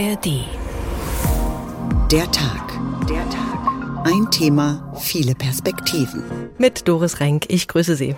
ARD. Der Tag. Der Tag. Ein Thema, viele Perspektiven. Mit Doris Renk, ich grüße Sie.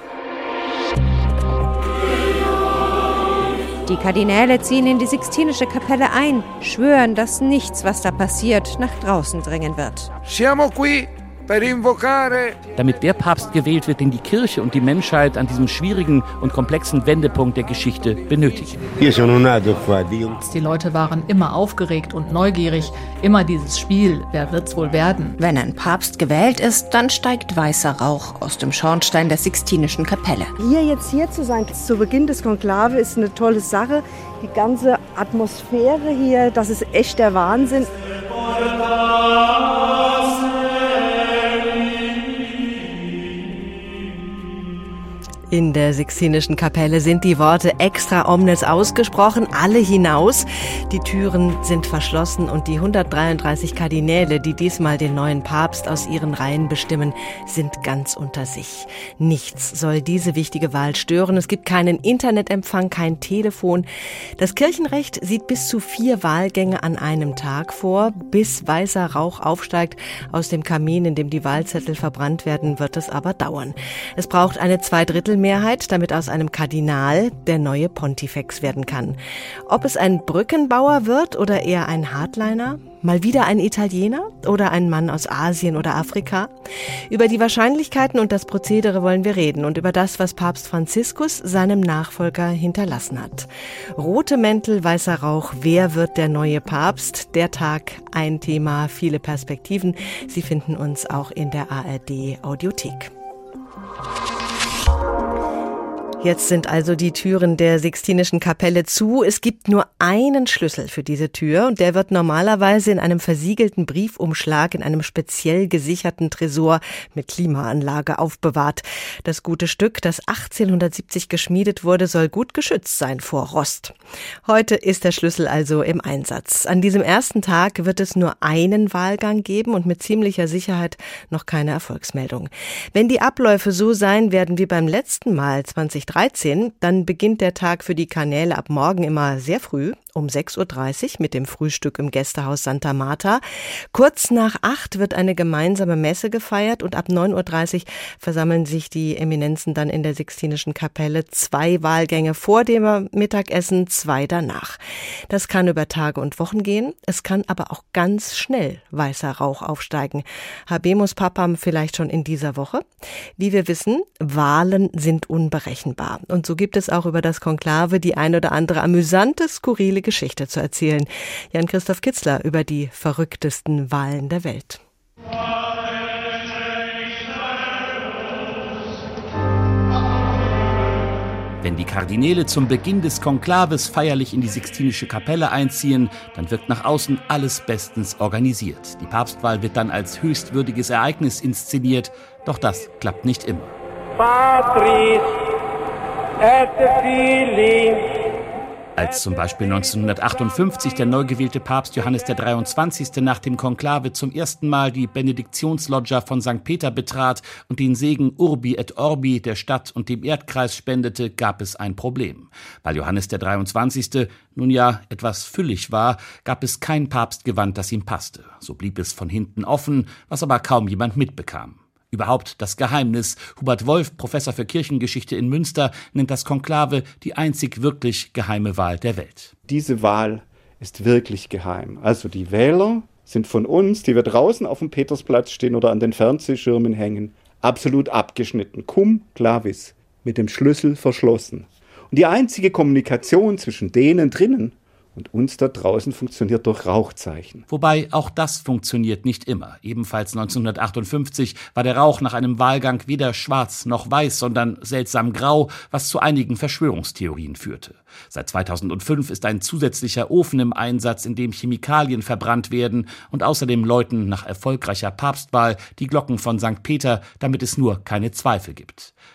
Die Kardinäle ziehen in die Sixtinische Kapelle ein, schwören, dass nichts, was da passiert, nach draußen dringen wird. Siamo qui per invocare. Damit der Papst gewählt wird, den die Kirche und die Menschheit an diesem schwierigen und komplexen Wendepunkt der Geschichte benötigen. Die Leute waren immer aufgeregt und neugierig. Immer dieses Spiel, wer wird's wohl werden? Wenn ein Papst gewählt ist, dann steigt weißer Rauch aus dem Schornstein der Sixtinischen Kapelle. Hier zu sein, zu Beginn des Konklave, ist eine tolle Sache. Die ganze Atmosphäre hier, das ist echt der Wahnsinn. In der Sixtinischen Kapelle sind die Worte extra omnes ausgesprochen, alle hinaus. Die Türen sind verschlossen und die 133 Kardinäle, die diesmal den neuen Papst aus ihren Reihen bestimmen, sind ganz unter sich. Nichts soll diese wichtige Wahl stören. Es gibt keinen Internetempfang, kein Telefon. Das Kirchenrecht sieht bis zu 4 Wahlgänge an einem Tag vor. Bis weißer Rauch aufsteigt aus dem Kamin, in dem die Wahlzettel verbrannt werden, wird es aber dauern. Es braucht eine Zweidrittelmehrheit, damit aus einem Kardinal der neue Pontifex werden kann. Ob es ein Brückenbauer wird oder eher ein Hardliner? Mal wieder ein Italiener oder ein Mann aus Asien oder Afrika? Über die Wahrscheinlichkeiten und das Prozedere wollen wir reden und über das, was Papst Franziskus seinem Nachfolger hinterlassen hat. Rote Mäntel, weißer Rauch, wer wird der neue Papst? Der Tag, ein Thema, viele Perspektiven. Sie finden uns auch in der ARD Audiothek. Jetzt sind also die Türen der Sixtinischen Kapelle zu. Es gibt nur einen Schlüssel für diese Tür und der wird normalerweise in einem versiegelten Briefumschlag in einem speziell gesicherten Tresor mit Klimaanlage aufbewahrt. Das gute Stück, das 1870 geschmiedet wurde, soll gut geschützt sein vor Rost. Heute ist der Schlüssel also im Einsatz. An diesem ersten Tag wird es nur einen Wahlgang geben und mit ziemlicher Sicherheit noch keine Erfolgsmeldung. Wenn die Abläufe so sein werden wie beim letzten Mal 2013, dann beginnt der Tag für die Kanäle ab morgen immer sehr früh, um 6.30 Uhr mit dem Frühstück im Gästehaus Santa Marta. Kurz nach 8 wird eine gemeinsame Messe gefeiert und ab 9.30 Uhr versammeln sich die Eminenzen dann in der Sixtinischen Kapelle. 2 Wahlgänge vor dem Mittagessen, 2 danach. Das kann über Tage und Wochen gehen, es kann aber auch ganz schnell weißer Rauch aufsteigen. Habemus Papam vielleicht schon in dieser Woche. Wie wir wissen, Wahlen sind unberechenbar. Und so gibt es auch über das Konklave die ein oder andere amüsante, skurrile Geschichte zu erzählen. Jan-Christoph Kitzler über die verrücktesten Wahlen der Welt. Wenn die Kardinäle zum Beginn des Konklaves feierlich in die Sixtinische Kapelle einziehen, dann wirkt nach außen alles bestens organisiert. Die Papstwahl wird dann als höchstwürdiges Ereignis inszeniert, doch das klappt nicht immer. Patris et Filii. Als zum Beispiel 1958 der neu gewählte Papst Johannes der 23. nach dem Konklave zum ersten Mal die Benediktionsloggia von St. Peter betrat und den Segen Urbi et Orbi der Stadt und dem Erdkreis spendete, gab es ein Problem. Weil Johannes der 23. nun ja etwas füllig war, gab es kein Papstgewand, das ihm passte. So blieb es von hinten offen, was aber kaum jemand mitbekam. Überhaupt das Geheimnis. Hubert Wolf, Professor für Kirchengeschichte in Münster, nennt das Konklave die einzig wirklich geheime Wahl der Welt. Diese Wahl ist wirklich geheim. Also die Wähler sind von uns, die wir draußen auf dem Petersplatz stehen oder an den Fernsehschirmen hängen, absolut abgeschnitten. Cum clavis, mit dem Schlüssel verschlossen. Und die einzige Kommunikation zwischen denen drinnen und uns da draußen funktioniert durch Rauchzeichen. Wobei auch das funktioniert nicht immer. Ebenfalls 1958 war der Rauch nach einem Wahlgang weder schwarz noch weiß, sondern seltsam grau, was zu einigen Verschwörungstheorien führte. Seit 2005 ist ein zusätzlicher Ofen im Einsatz, in dem Chemikalien verbrannt werden und außerdem läuten nach erfolgreicher Papstwahl die Glocken von St. Peter, damit es nur keine Zweifel gibt.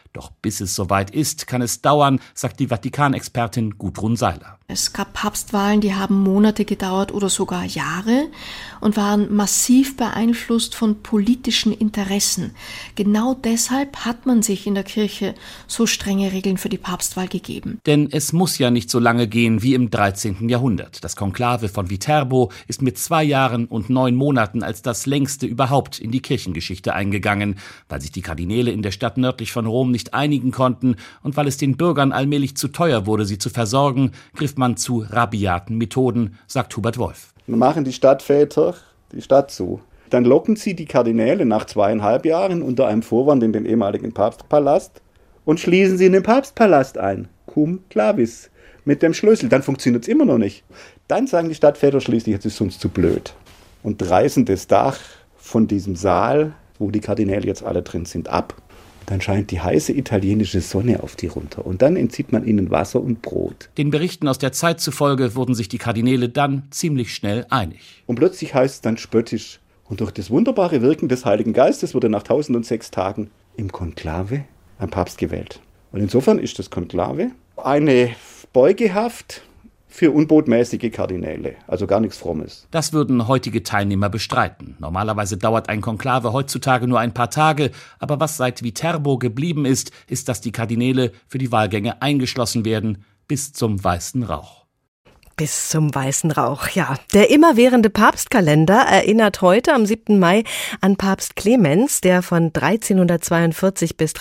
Doch bis es soweit ist, kann es dauern, sagt die Vatikanexpertin Gudrun Seiler. Es gab Papstwahlen, die haben Monate gedauert oder sogar Jahre und waren massiv beeinflusst von politischen Interessen. Genau deshalb hat man sich in der Kirche so strenge Regeln für die Papstwahl gegeben. Denn es muss ja nicht so lange gehen wie im 13. Jahrhundert. Das Konklave von Viterbo ist mit 2 Jahren und 9 Monaten als das längste überhaupt in die Kirchengeschichte eingegangen, weil sich die Kardinäle in der Stadt nördlich von Rom nicht einigen konnten und weil es den Bürgern allmählich zu teuer wurde, sie zu versorgen, griff man zu rabiaten Methoden, sagt Hubert Wolf. Dann machen die Stadtväter die Stadt zu. Dann locken sie die Kardinäle nach 2,5 Jahren unter einem Vorwand in den ehemaligen Papstpalast und schließen sie in den Papstpalast ein. Cum clavis. Mit dem Schlüssel. Dann funktioniert es immer noch nicht. Dann sagen die Stadtväter schließlich, jetzt ist es uns zu blöd. Und reißen das Dach von diesem Saal, wo die Kardinäle jetzt alle drin sind, ab. Dann scheint die heiße italienische Sonne auf die runter. Und dann entzieht man ihnen Wasser und Brot. Den Berichten aus der Zeit zufolge wurden sich die Kardinäle dann ziemlich schnell einig. Und plötzlich heißt es dann spöttisch, und durch das wunderbare Wirken des Heiligen Geistes wurde nach 1006 Tagen im Konklave ein Papst gewählt. Und insofern ist das Konklave eine Beugehaft für unbotmäßige Kardinäle, also gar nichts Frommes. Das würden heutige Teilnehmer bestreiten. Normalerweise dauert ein Konklave heutzutage nur ein paar Tage, aber was seit Viterbo geblieben ist, dass die Kardinäle für die Wahlgänge eingeschlossen werden, bis zum weißen Rauch. Bis zum weißen Rauch, ja. Der immerwährende Papstkalender erinnert heute am 7. Mai an Papst Clemens, der von 1342 bis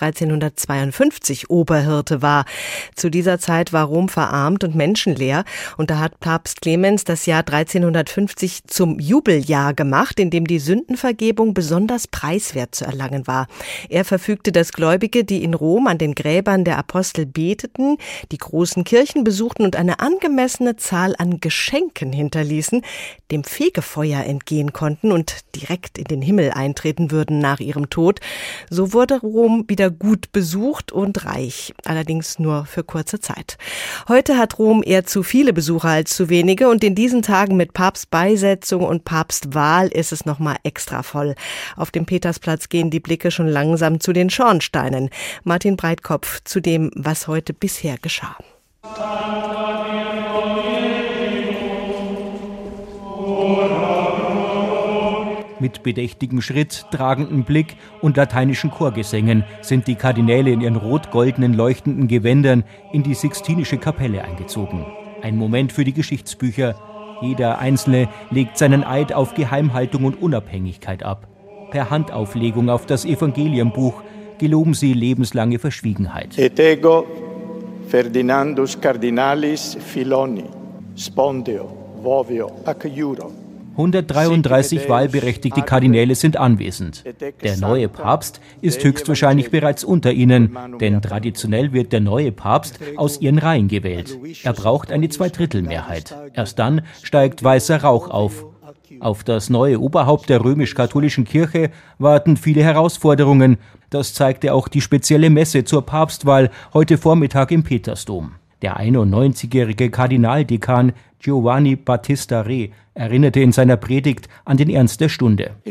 1352 Oberhirte war. Zu dieser Zeit war Rom verarmt und menschenleer und da hat Papst Clemens das Jahr 1350 zum Jubeljahr gemacht, in dem die Sündenvergebung besonders preiswert zu erlangen war. Er verfügte, dass Gläubige, die in Rom an den Gräbern der Apostel beteten, die großen Kirchen besuchten und eine angemessene Zahl an Geschenken hinterließen, dem Fegefeuer entgehen konnten und direkt in den Himmel eintreten würden nach ihrem Tod. So wurde Rom wieder gut besucht und reich, allerdings nur für kurze Zeit. Heute hat Rom eher zu viele Besucher als zu wenige und in diesen Tagen mit Papstbeisetzung und Papstwahl ist es nochmal extra voll. Auf dem Petersplatz gehen die Blicke schon langsam zu den Schornsteinen. Martin Breitkopf zu dem, was heute bisher geschah. Mit bedächtigem Schritt, tragendem Blick und lateinischen Chorgesängen sind die Kardinäle in ihren rot-goldenen leuchtenden Gewändern in die Sixtinische Kapelle eingezogen. Ein Moment für die Geschichtsbücher. Jeder Einzelne legt seinen Eid auf Geheimhaltung und Unabhängigkeit ab. Per Handauflegung auf das Evangelienbuch geloben sie lebenslange Verschwiegenheit. Et ego Ferdinandus Cardinalis Filoni, spondeo, vovio, ac iuro. 133 wahlberechtigte Kardinäle sind anwesend. Der neue Papst ist höchstwahrscheinlich bereits unter ihnen, denn traditionell wird der neue Papst aus ihren Reihen gewählt. Er braucht eine Zweidrittelmehrheit. Erst dann steigt weißer Rauch auf. Auf das neue Oberhaupt der römisch-katholischen Kirche warten viele Herausforderungen. Das zeigte auch die spezielle Messe zur Papstwahl heute Vormittag im Petersdom. Der 91-jährige Kardinaldekan Giovanni Battista Re erinnerte in seiner Predigt an den Ernst der Stunde. Die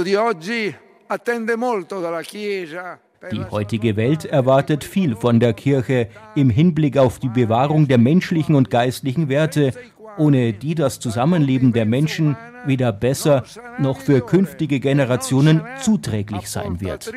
heutige Welt erwartet viel von der Kirche im Hinblick auf die Bewahrung der menschlichen und geistlichen Werte, ohne die das Zusammenleben der Menschen weder besser noch für künftige Generationen zuträglich sein wird.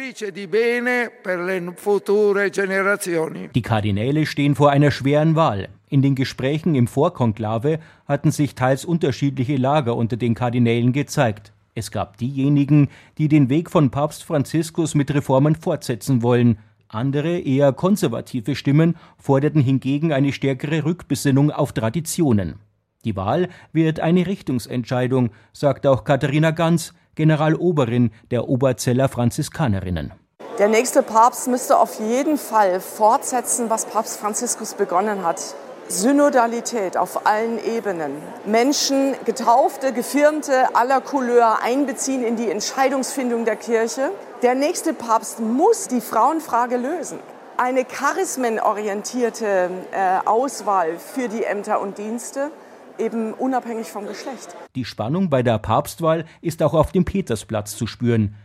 Die Kardinäle stehen vor einer schweren Wahl. In den Gesprächen im Vorkonklave hatten sich teils unterschiedliche Lager unter den Kardinälen gezeigt. Es gab diejenigen, die den Weg von Papst Franziskus mit Reformen fortsetzen wollen. Andere, eher konservative Stimmen forderten hingegen eine stärkere Rückbesinnung auf Traditionen. Die Wahl wird eine Richtungsentscheidung, sagt auch Katharina Ganz, Generaloberin der Oberzeller Franziskanerinnen. Der nächste Papst müsste auf jeden Fall fortsetzen, was Papst Franziskus begonnen hat. Synodalität auf allen Ebenen. Menschen, Getaufte, Gefirmte aller Couleur einbeziehen in die Entscheidungsfindung der Kirche. Der nächste Papst muss die Frauenfrage lösen. Eine charismenorientierte Auswahl für die Ämter und Dienste, eben unabhängig vom Geschlecht. Die Spannung bei der Papstwahl ist auch auf dem Petersplatz zu spüren.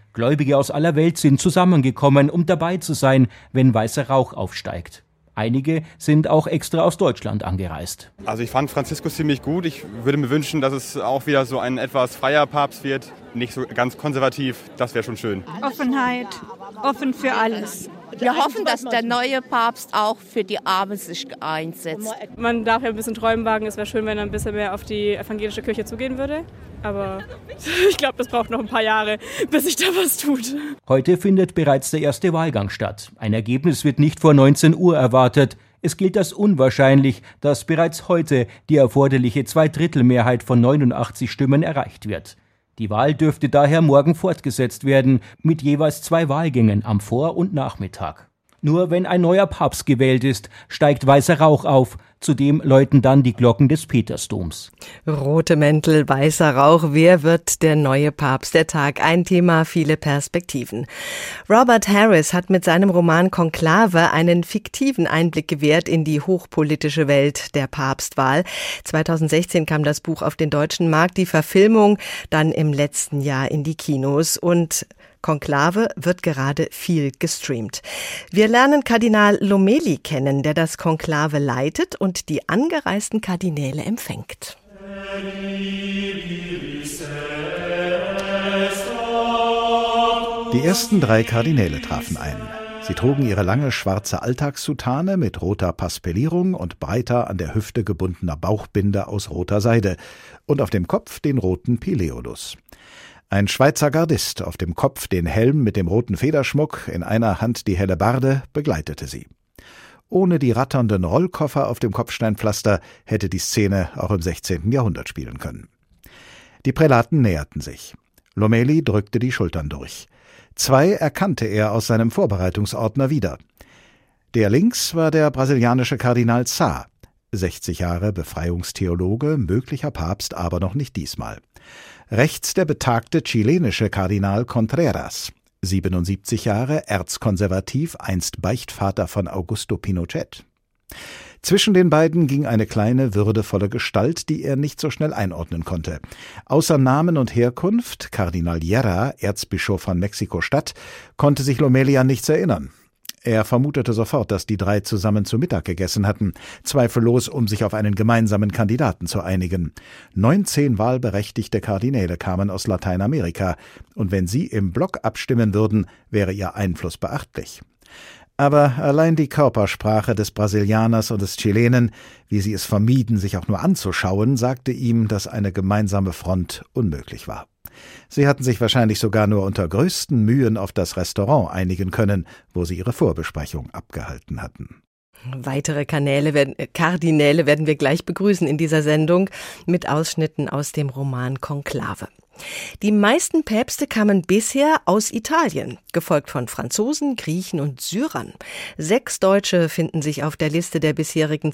Gläubige aus aller Welt sind zusammengekommen, um dabei zu sein, wenn weißer Rauch aufsteigt. Einige sind auch extra aus Deutschland angereist. Also ich fand Franziskus ziemlich gut. Ich würde mir wünschen, dass es auch wieder so ein etwas freier Papst wird. Nicht so ganz konservativ, das wäre schon schön. Offenheit, offen für alles. Wir hoffen, dass der neue Papst auch für die Armen sich einsetzt. Man darf ja ein bisschen Träumen wagen. Es wäre schön, wenn er ein bisschen mehr auf die evangelische Kirche zugehen würde. Aber ich glaube, das braucht noch ein paar Jahre, bis sich da was tut. Heute findet bereits der erste Wahlgang statt. Ein Ergebnis wird nicht vor 19 Uhr erwartet. Es gilt als unwahrscheinlich, dass bereits heute die erforderliche Zweidrittelmehrheit von 89 Stimmen erreicht wird. Die Wahl dürfte daher morgen fortgesetzt werden, mit jeweils 2 Wahlgängen am Vor- und Nachmittag. Nur wenn ein neuer Papst gewählt ist, steigt weißer Rauch auf. Zudem läuten dann die Glocken des Petersdoms. Rote Mäntel, weißer Rauch. Wer wird der neue Papst? Der Tag. Ein Thema, viele Perspektiven. Robert Harris hat mit seinem Roman Konklave einen fiktiven Einblick gewährt in die hochpolitische Welt der Papstwahl. 2016 kam das Buch auf den deutschen Markt, die Verfilmung dann im letzten Jahr in die Kinos. Und Konklave wird gerade viel gestreamt. Wir lernen Kardinal Lomeli kennen, der das Konklave leitet und die angereisten Kardinäle empfängt. Die ersten 3 Kardinäle trafen ein. Sie trugen ihre lange schwarze Alltagssoutane mit roter Paspellierung und breiter an der Hüfte gebundener Bauchbinde aus roter Seide und auf dem Kopf den roten Pileolus. Ein Schweizer Gardist, auf dem Kopf den Helm mit dem roten Federschmuck, in einer Hand die Hellebarde, begleitete sie. Ohne die ratternden Rollkoffer auf dem Kopfsteinpflaster hätte die Szene auch im 16. Jahrhundert spielen können. Die Prälaten näherten sich. Lomeli drückte die Schultern durch. 2 erkannte er aus seinem Vorbereitungsordner wieder. Der links war der brasilianische Kardinal Sá, 60 Jahre Befreiungstheologe, möglicher Papst, aber noch nicht diesmal. Rechts der betagte chilenische Kardinal Contreras, 77 Jahre, erzkonservativ, einst Beichtvater von Augusto Pinochet. Zwischen den beiden ging eine kleine, würdevolle Gestalt, die er nicht so schnell einordnen konnte. Außer Namen und Herkunft, Kardinal Llera, Erzbischof von Mexiko-Stadt, konnte sich Lomeli an nichts erinnern. Er vermutete sofort, dass die 3 zusammen zu Mittag gegessen hatten, zweifellos, um sich auf einen gemeinsamen Kandidaten zu einigen. 19 wahlberechtigte Kardinäle kamen aus Lateinamerika, und wenn sie im Block abstimmen würden, wäre ihr Einfluss beachtlich. Aber allein die Körpersprache des Brasilianers und des Chilenen, wie sie es vermieden, sich auch nur anzuschauen, sagte ihm, dass eine gemeinsame Front unmöglich war. Sie hatten sich wahrscheinlich sogar nur unter größten Mühen auf das Restaurant einigen können, wo sie ihre Vorbesprechung abgehalten hatten. Weitere Kardinäle werden wir gleich begrüßen in dieser Sendung mit Ausschnitten aus dem Roman Konklave. Die meisten Päpste kamen bisher aus Italien, gefolgt von Franzosen, Griechen und Syrern. 6 Deutsche finden sich auf der Liste der bisherigen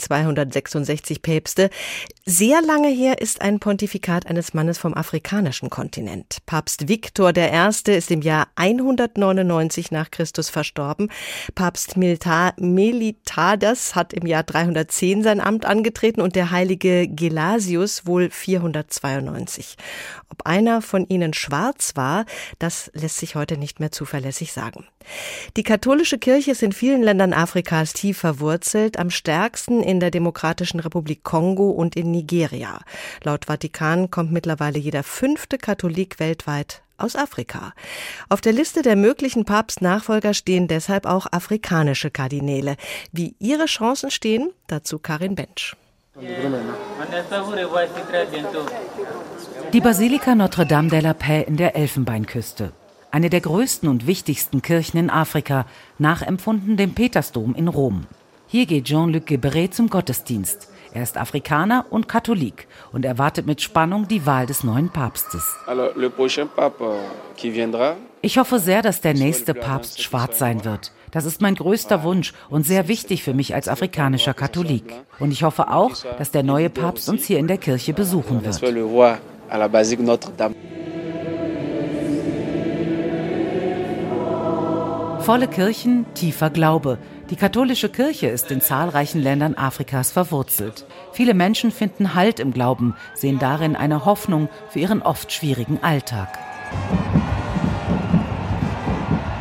266 Päpste. Sehr lange her ist ein Pontifikat eines Mannes vom afrikanischen Kontinent. Papst Viktor I. ist im Jahr 199 nach Christus verstorben. Papst Melitadas hat im Jahr 310 sein Amt angetreten und der heilige Gelasius wohl 492. Ob einer von ihnen schwarz war, das lässt sich heute nicht mehr zuverlässig sagen. Die katholische Kirche ist in vielen Ländern Afrikas tief verwurzelt, am stärksten in der Demokratischen Republik Kongo und in Nigeria. Laut Vatikan kommt mittlerweile jeder 5. Katholik weltweit aus Afrika. Auf der Liste der möglichen Papstnachfolger stehen deshalb auch afrikanische Kardinäle. Wie ihre Chancen stehen, dazu Karin Bench. Die Basilika Notre-Dame de la Paix in der Elfenbeinküste. Eine der größten und wichtigsten Kirchen in Afrika, nachempfunden dem Petersdom in Rom. Hier geht Jean-Luc Guébret zum Gottesdienst. Er ist Afrikaner und Katholik und erwartet mit Spannung die Wahl des neuen Papstes. Ich hoffe sehr, dass der nächste Papst schwarz sein wird. Das ist mein größter Wunsch und sehr wichtig für mich als afrikanischer Katholik. Und ich hoffe auch, dass der neue Papst uns hier in der Kirche besuchen wird. Volle Kirchen, tiefer Glaube. Die katholische Kirche ist in zahlreichen Ländern Afrikas verwurzelt. Viele Menschen finden Halt im Glauben, sehen darin eine Hoffnung für ihren oft schwierigen Alltag.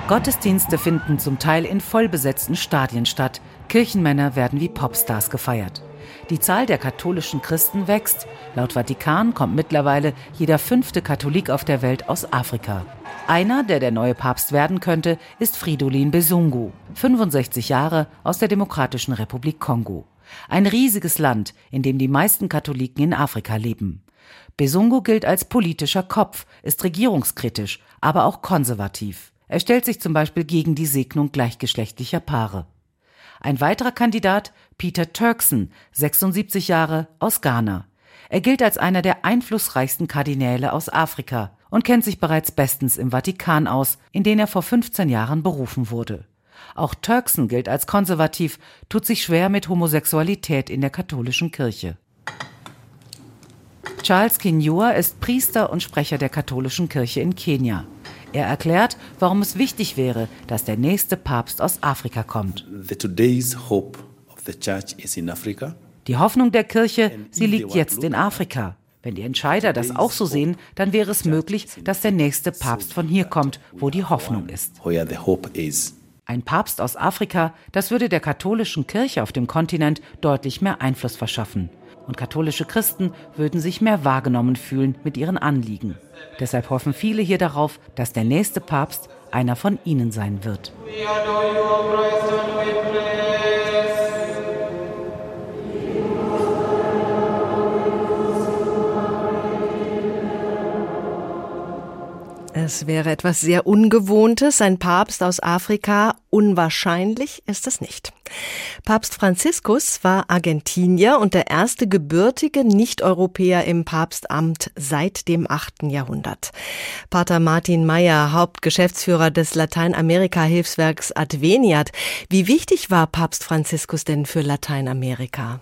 Gottesdienste finden zum Teil in vollbesetzten Stadien statt. Kirchenmänner werden wie Popstars gefeiert. Die Zahl der katholischen Christen wächst. Laut Vatikan kommt mittlerweile jeder 5. Katholik auf der Welt aus Afrika. Einer, der neue Papst werden könnte, ist Fridolin Besungu, 65 Jahre, aus der Demokratischen Republik Kongo. Ein riesiges Land, in dem die meisten Katholiken in Afrika leben. Besungu gilt als politischer Kopf, ist regierungskritisch, aber auch konservativ. Er stellt sich zum Beispiel gegen die Segnung gleichgeschlechtlicher Paare. Ein weiterer Kandidat, Peter Turkson, 76 Jahre, aus Ghana. Er gilt als einer der einflussreichsten Kardinäle aus Afrika und kennt sich bereits bestens im Vatikan aus, in den er vor 15 Jahren berufen wurde. Auch Turkson gilt als konservativ, tut sich schwer mit Homosexualität in der katholischen Kirche. Charles Kinyua ist Priester und Sprecher der katholischen Kirche in Kenia. Er erklärt, warum es wichtig wäre, dass der nächste Papst aus Afrika kommt. Die Hoffnung der Kirche, sie liegt jetzt in Afrika. Wenn die Entscheider das auch so sehen, dann wäre es möglich, dass der nächste Papst von hier kommt, wo die Hoffnung ist. Ein Papst aus Afrika, das würde der katholischen Kirche auf dem Kontinent deutlich mehr Einfluss verschaffen. Und katholische Christen würden sich mehr wahrgenommen fühlen mit ihren Anliegen. Deshalb hoffen viele hier darauf, dass der nächste Papst einer von ihnen sein wird. Es wäre etwas sehr Ungewohntes, ein Papst aus Afrika. Unwahrscheinlich ist es nicht. Papst Franziskus war Argentinier und der erste gebürtige Nicht-Europäer im Papstamt seit dem 8. Jahrhundert. Pater Martin Meyer, Hauptgeschäftsführer des Lateinamerika-Hilfswerks Adveniat. Wie wichtig war Papst Franziskus denn für Lateinamerika?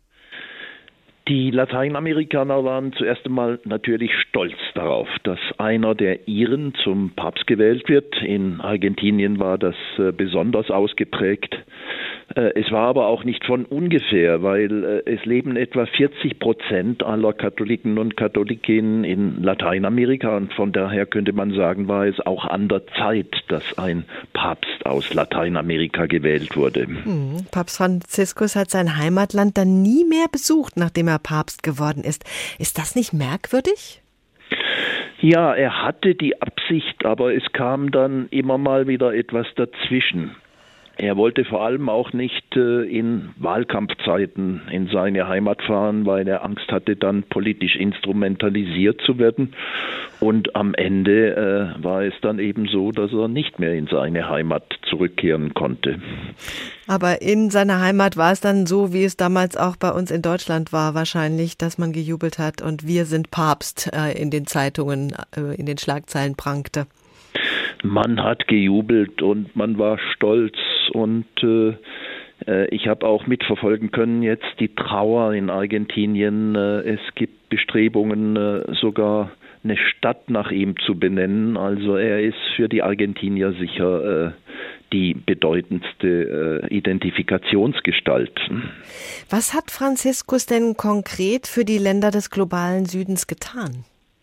Die Lateinamerikaner waren zuerst einmal natürlich stolz darauf, dass einer der Iren zum Papst gewählt wird. In Argentinien war das besonders ausgeprägt. Es war aber auch nicht von ungefähr, weil es leben etwa 40% aller Katholiken und Katholikinnen in Lateinamerika und von daher könnte man sagen, war es auch an der Zeit, dass ein Papst aus Lateinamerika gewählt wurde. Papst Franziskus hat sein Heimatland dann nie mehr besucht, nachdem er Papst geworden ist. Ist das nicht merkwürdig? Ja, er hatte die Absicht, aber es kam dann immer mal wieder etwas dazwischen. Er wollte vor allem auch nicht in Wahlkampfzeiten in seine Heimat fahren, weil er Angst hatte, dann politisch instrumentalisiert zu werden. Und am Ende war es dann eben so, dass er nicht mehr in seine Heimat zurückkehren konnte. Aber in seiner Heimat war es dann so, wie es damals auch bei uns in Deutschland war, wahrscheinlich, dass man gejubelt hat und wir sind Papst in den Zeitungen, in den Schlagzeilen prangte. Man hat gejubelt und man war stolz und ich habe auch mitverfolgen können jetzt die Trauer in Argentinien. Es gibt Bestrebungen, sogar eine Stadt nach ihm zu benennen. Also er ist für die Argentinier sicher die bedeutendste Identifikationsgestalt. Was hat Franziskus denn konkret für die Länder des globalen Südens getan?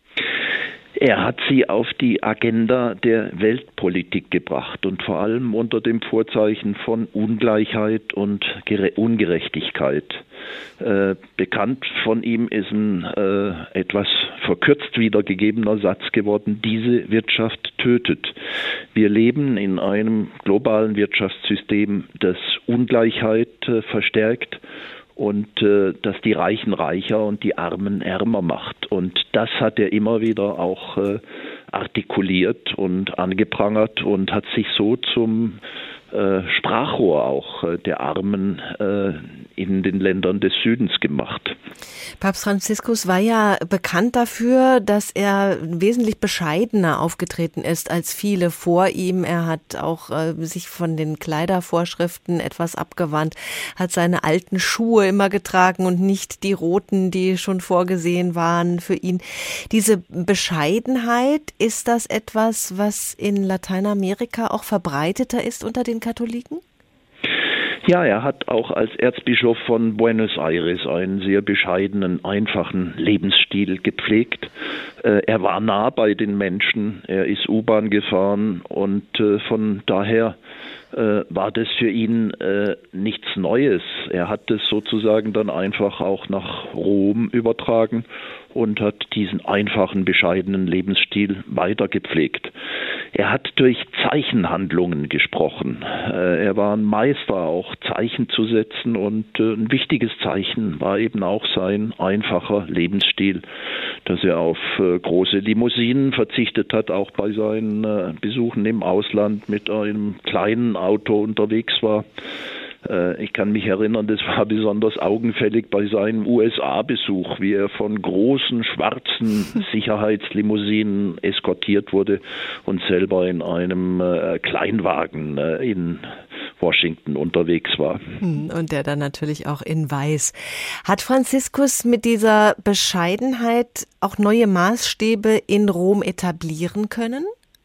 Er hat sie auf die Agenda der Weltpolitik gebracht und vor allem unter dem Vorzeichen von Ungleichheit und Ungerechtigkeit. Bekannt von ihm ist ein etwas verkürzt wiedergegebener Satz geworden: Diese Wirtschaft tötet. Wir leben in einem globalen Wirtschaftssystem, das Ungleichheit verstärkt und das die Reichen reicher und die Armen ärmer macht. Und das hat er immer wieder auch artikuliert und angeprangert und hat sich so zum Sprachrohr auch der Armen in den Ländern des Südens gemacht. Papst Franziskus war ja bekannt dafür, dass er wesentlich bescheidener aufgetreten ist als viele vor ihm. Er hat auch sich von den Kleidervorschriften etwas abgewandt, hat seine alten Schuhe immer getragen und nicht die roten, die schon vorgesehen waren für ihn. Diese Bescheidenheit, ist das etwas, was in Lateinamerika auch verbreiteter ist unter den Katholiken? Ja, er hat auch als Erzbischof von Buenos Aires einen sehr bescheidenen, einfachen Lebensstil gepflegt. Er war nah bei den Menschen, er ist U-Bahn gefahren und von daher war das für ihn nichts Neues. Er hat das sozusagen dann einfach auch nach Rom übertragen und hat diesen einfachen, bescheidenen Lebensstil weitergepflegt. Er hat durch Zeichenhandlungen gesprochen. Er war ein Meister, auch Zeichen zu setzen, und ein wichtiges Zeichen war eben auch sein einfacher Lebensstil, dass er auf große Limousinen verzichtet hat, auch bei seinen Besuchen im Ausland mit einem kleinen Auto unterwegs war. Ich kann mich erinnern, das war besonders augenfällig bei seinem USA-Besuch, wie er von großen schwarzen Sicherheitslimousinen eskortiert wurde und selber in einem Kleinwagen in Washington unterwegs war. Und der dann natürlich auch in Weiß. Hat Franziskus mit dieser Bescheidenheit auch neue Maßstäbe in Rom etablieren können?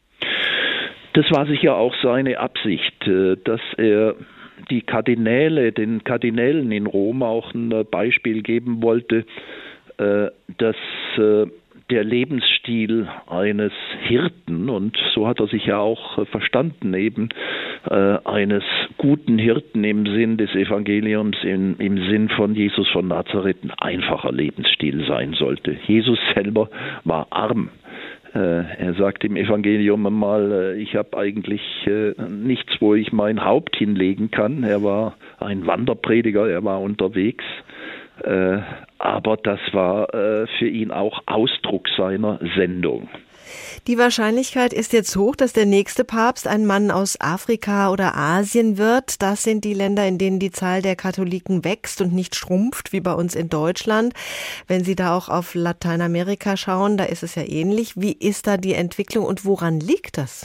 Das war sicher auch seine Absicht, dass er den Kardinälen in Rom auch ein Beispiel geben wollte, dass der Lebensstil eines Hirten, und so hat er sich ja auch verstanden, eben eines guten Hirten im Sinn des Evangeliums, im Sinn von Jesus von Nazareth, ein einfacher Lebensstil sein sollte. Jesus selber war arm. Er sagt im Evangelium einmal, ich habe eigentlich nichts, wo ich mein Haupt hinlegen kann. Er war ein Wanderprediger, er war unterwegs. Aber das war für ihn auch Ausdruck seiner Sendung. Die Wahrscheinlichkeit ist jetzt hoch, dass der nächste Papst ein Mann aus Afrika oder Asien wird. Das sind die Länder, in denen die Zahl der Katholiken wächst und nicht schrumpft, wie bei uns in Deutschland. Wenn Sie da auch auf Lateinamerika schauen, da ist es ja ähnlich. Wie ist da die Entwicklung und woran liegt das?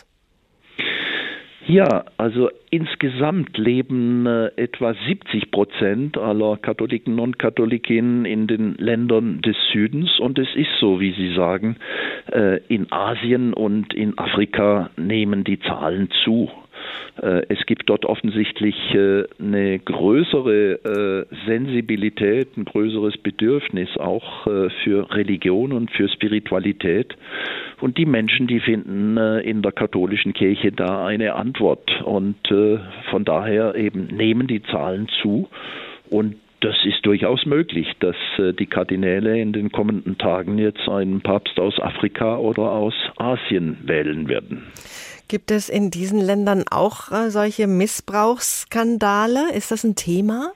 Ja, also insgesamt leben etwa 70% aller Katholiken und Katholikinnen in den Ländern des Südens, und es ist so, wie Sie sagen, in Asien und in Afrika nehmen die Zahlen zu. Es gibt dort offensichtlich eine größere Sensibilität, ein größeres Bedürfnis auch für Religion und für Spiritualität. Und die Menschen, die finden in der katholischen Kirche da eine Antwort. Und von daher eben nehmen die Zahlen zu. Und das ist durchaus möglich, dass die Kardinäle in den kommenden Tagen jetzt einen Papst aus Afrika oder aus Asien wählen werden. Gibt es in diesen Ländern auch solche Missbrauchsskandale? Ist das ein Thema?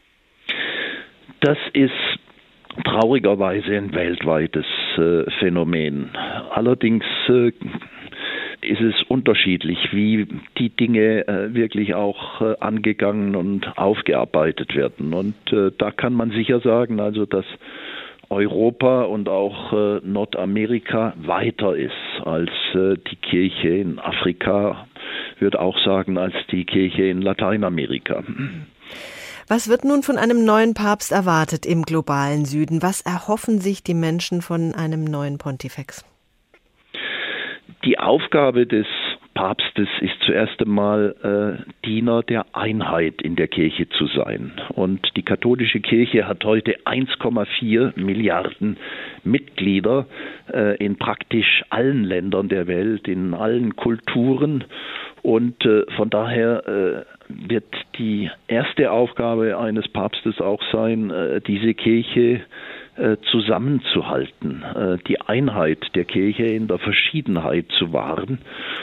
Das ist traurigerweise ein weltweites Phänomen. Allerdings ist es unterschiedlich, wie die Dinge wirklich auch angegangen und aufgearbeitet werden. Und da kann man sicher sagen, also dass Europa und auch Nordamerika weiter ist als die Kirche in Afrika, würde auch sagen, als die Kirche in Lateinamerika. Was wird nun von einem neuen Papst erwartet im globalen Süden? Was erhoffen sich die Menschen von einem neuen Pontifex? Die Aufgabe des Papstes ist zuerst einmal Diener der Einheit in der Kirche zu sein. Und die katholische Kirche hat heute 1,4 Milliarden Mitglieder in praktisch allen Ländern der Welt, in allen Kulturen. Und von daher wird die erste Aufgabe eines Papstes auch sein, diese Kirche zusammenzuhalten, die Einheit der Kirche in der Verschiedenheit zu wahren.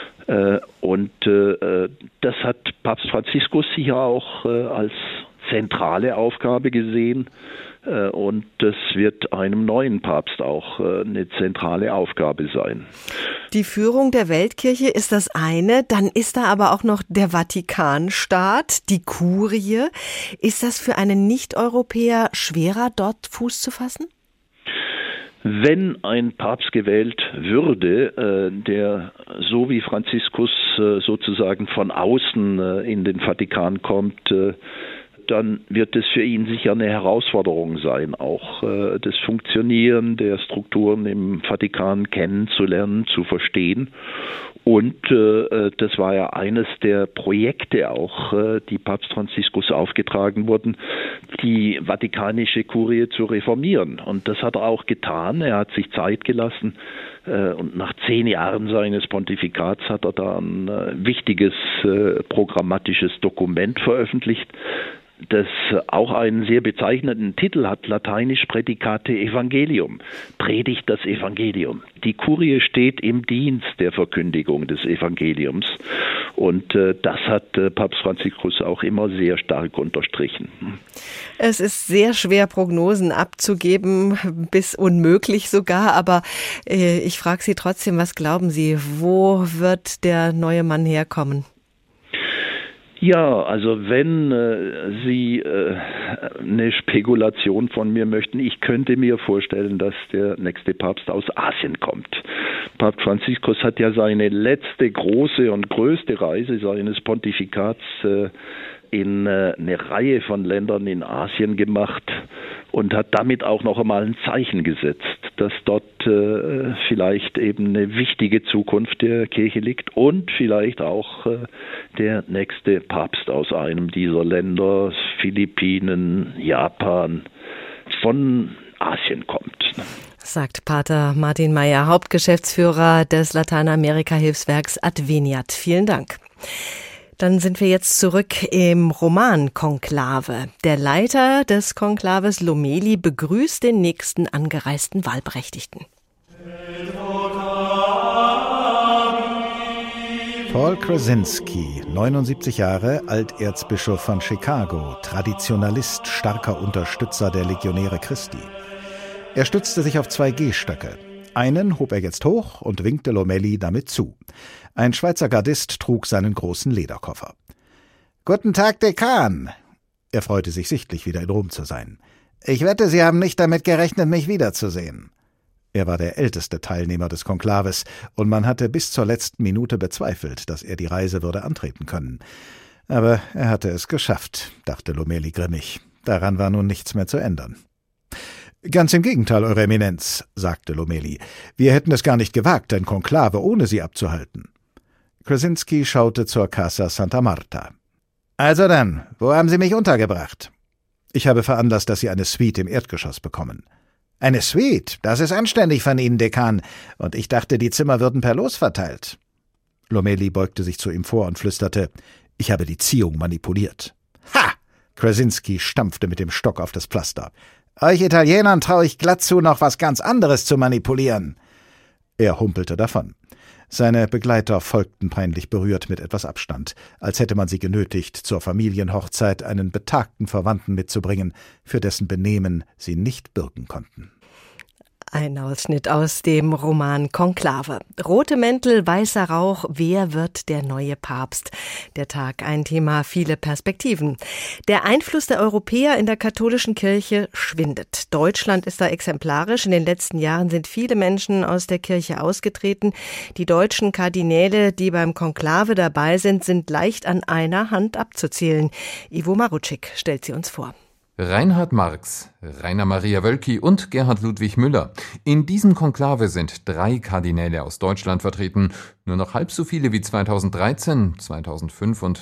Und das hat Papst Franziskus sicher auch als zentrale Aufgabe gesehen. Und das wird einem neuen Papst auch eine zentrale Aufgabe sein. Die Führung der Weltkirche ist das eine, dann ist da aber auch noch der Vatikanstaat, die Kurie. Ist das für einen Nicht-Europäer schwerer, dort Fuß zu fassen? Wenn ein Papst gewählt würde, der so wie Franziskus sozusagen von außen in den Vatikan kommt, dann wird es für ihn sicher eine Herausforderung sein, auch das Funktionieren der Strukturen im Vatikan kennenzulernen, zu verstehen. Und das war ja eines der Projekte auch, die Papst Franziskus aufgetragen wurden, die vatikanische Kurie zu reformieren. Und das hat er auch getan. Er hat sich Zeit gelassen. Und nach 10 Jahren seines Pontifikats hat er da ein wichtiges programmatisches Dokument veröffentlicht, das auch einen sehr bezeichnenden Titel hat, lateinisch Praedicate Evangelium, predigt das Evangelium. Die Kurie steht im Dienst der Verkündigung des Evangeliums und das hat Papst Franziskus auch immer sehr stark unterstrichen. Es ist sehr schwer, Prognosen abzugeben, bis unmöglich sogar, aber ich frage Sie trotzdem, was glauben Sie, wo wird der neue Mann herkommen? Ja, also wenn Sie eine Spekulation von mir möchten, ich könnte mir vorstellen, dass der nächste Papst aus Asien kommt. Papst Franziskus hat ja seine letzte große und größte Reise seines Pontifikats in eine Reihe von Ländern in Asien gemacht und hat damit auch noch einmal ein Zeichen gesetzt, dass dort vielleicht eben eine wichtige Zukunft der Kirche liegt und vielleicht auch der nächste Papst aus einem dieser Länder, Philippinen, Japan, von Asien kommt. Sagt Pater Martin Meyer, Hauptgeschäftsführer des Lateinamerika-Hilfswerks Adveniat. Vielen Dank. Dann sind wir jetzt zurück im Roman-Konklave. Der Leiter des Konklaves, Lomeli, begrüßt den nächsten angereisten Wahlberechtigten. Paul Krasinski, 79 Jahre, Alterzbischof von Chicago, Traditionalist, starker Unterstützer der Legionäre Christi. Er stützte sich auf 2 Gehstöcke. Einen hob er jetzt hoch und winkte Lomeli damit zu. Ein Schweizer Gardist trug seinen großen Lederkoffer. »Guten Tag, Dekan!« Er freute sich sichtlich, wieder in Rom zu sein. »Ich wette, Sie haben nicht damit gerechnet, mich wiederzusehen.« Er war der älteste Teilnehmer des Konklaves, und man hatte bis zur letzten Minute bezweifelt, dass er die Reise würde antreten können. Aber er hatte es geschafft, dachte Lomeli grimmig. Daran war nun nichts mehr zu ändern. »Ganz im Gegenteil, Eure Eminenz«, sagte Lomeli. »Wir hätten es gar nicht gewagt, ein Konklave ohne Sie abzuhalten.« Krasinski schaute zur Casa Santa Marta. »Also dann, wo haben Sie mich untergebracht?« »Ich habe veranlasst, dass Sie eine Suite im Erdgeschoss bekommen.« »Eine Suite? Das ist anständig von Ihnen, Dekan. Und ich dachte, die Zimmer würden per Los verteilt.« Lomeli beugte sich zu ihm vor und flüsterte, »Ich habe die Ziehung manipuliert.« »Ha!« Krasinski stampfte mit dem Stock auf das Pflaster. »Euch Italienern traue ich glatt zu, noch was ganz anderes zu manipulieren.« Er humpelte davon. Seine Begleiter folgten peinlich berührt mit etwas Abstand, als hätte man sie genötigt, zur Familienhochzeit einen betagten Verwandten mitzubringen, für dessen Benehmen sie nicht bürgen konnten. Ein Ausschnitt aus dem Roman Konklave. Rote Mäntel, weißer Rauch, wer wird der neue Papst? Der Tag, ein Thema, viele Perspektiven. Der Einfluss der Europäer in der katholischen Kirche schwindet. Deutschland ist da exemplarisch. In den letzten Jahren sind viele Menschen aus der Kirche ausgetreten. Die deutschen Kardinäle, die beim Konklave dabei sind, sind leicht an einer Hand abzuzählen. Ivo Marutschik stellt sie uns vor. Reinhard Marx, Rainer Maria Wölki und Gerhard Ludwig Müller. In diesem Konklave sind 3 Kardinäle aus Deutschland vertreten, nur noch halb so viele wie 2013, 2005 und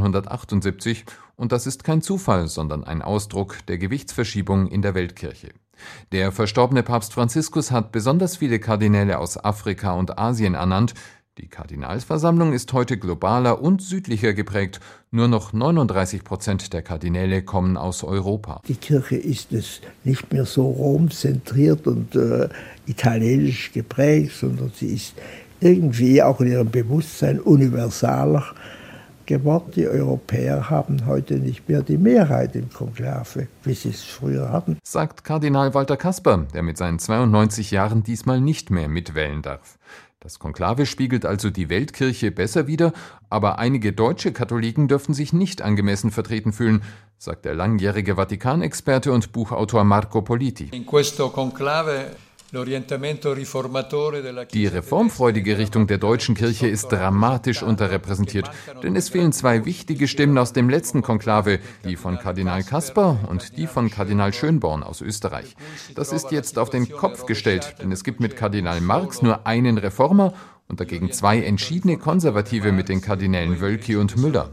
1978. Und das ist kein Zufall, sondern ein Ausdruck der Gewichtsverschiebung in der Weltkirche. Der verstorbene Papst Franziskus hat besonders viele Kardinäle aus Afrika und Asien ernannt. Die Kardinalsversammlung ist heute globaler und südlicher geprägt. Nur noch 39% der Kardinäle kommen aus Europa. Die Kirche ist es nicht mehr so romzentriert und italienisch geprägt, sondern sie ist irgendwie auch in ihrem Bewusstsein universaler geworden. Die Europäer haben heute nicht mehr die Mehrheit im Konklave, wie sie es früher hatten. Sagt Kardinal Walter Kasper, der mit seinen 92 Jahren diesmal nicht mehr mitwählen darf. Das Konklave spiegelt also die Weltkirche besser wider, aber einige deutsche Katholiken dürften sich nicht angemessen vertreten fühlen, sagt der langjährige Vatikanexperte und Buchautor Marco Politi. In questo conclave Die reformfreudige Richtung der deutschen Kirche ist dramatisch unterrepräsentiert, denn es fehlen zwei wichtige Stimmen aus dem letzten Konklave, die von Kardinal Kasper und die von Kardinal Schönborn aus Österreich. Das ist jetzt auf den Kopf gestellt, denn es gibt mit Kardinal Marx nur einen Reformer und dagegen zwei entschiedene Konservative mit den Kardinälen Wölki und Müller.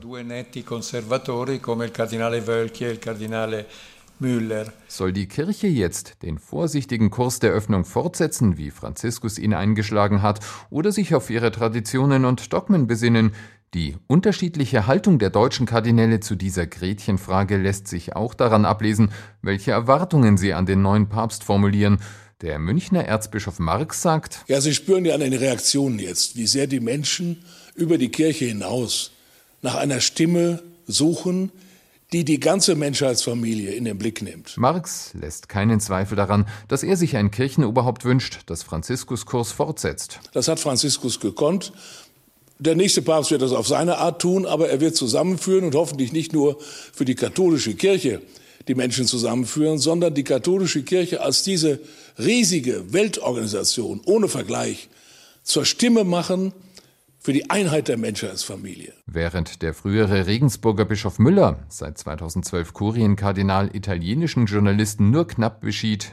Soll die Kirche jetzt den vorsichtigen Kurs der Öffnung fortsetzen, wie Franziskus ihn eingeschlagen hat, oder sich auf ihre Traditionen und Dogmen besinnen? Die unterschiedliche Haltung der deutschen Kardinäle zu dieser Gretchenfrage lässt sich auch daran ablesen, welche Erwartungen sie an den neuen Papst formulieren. Der Münchner Erzbischof Marx sagt: Ja, Sie spüren ja an den Reaktionen jetzt, wie sehr die Menschen über die Kirche hinaus nach einer Stimme suchen, die die ganze Menschheitsfamilie in den Blick nimmt. Marx lässt keinen Zweifel daran, dass er sich ein Kirchenoberhaupt wünscht, das Franziskus Kurs fortsetzt. Das hat Franziskus gekonnt. Der nächste Papst wird das auf seine Art tun, aber er wird zusammenführen und hoffentlich nicht nur für die katholische Kirche die Menschen zusammenführen, sondern die katholische Kirche als diese riesige Weltorganisation ohne Vergleich zur Stimme machen für die Einheit der Menschheitsfamilie. Während der frühere Regensburger Bischof Müller, seit 2012 Kurienkardinal, italienischen Journalisten nur knapp beschied: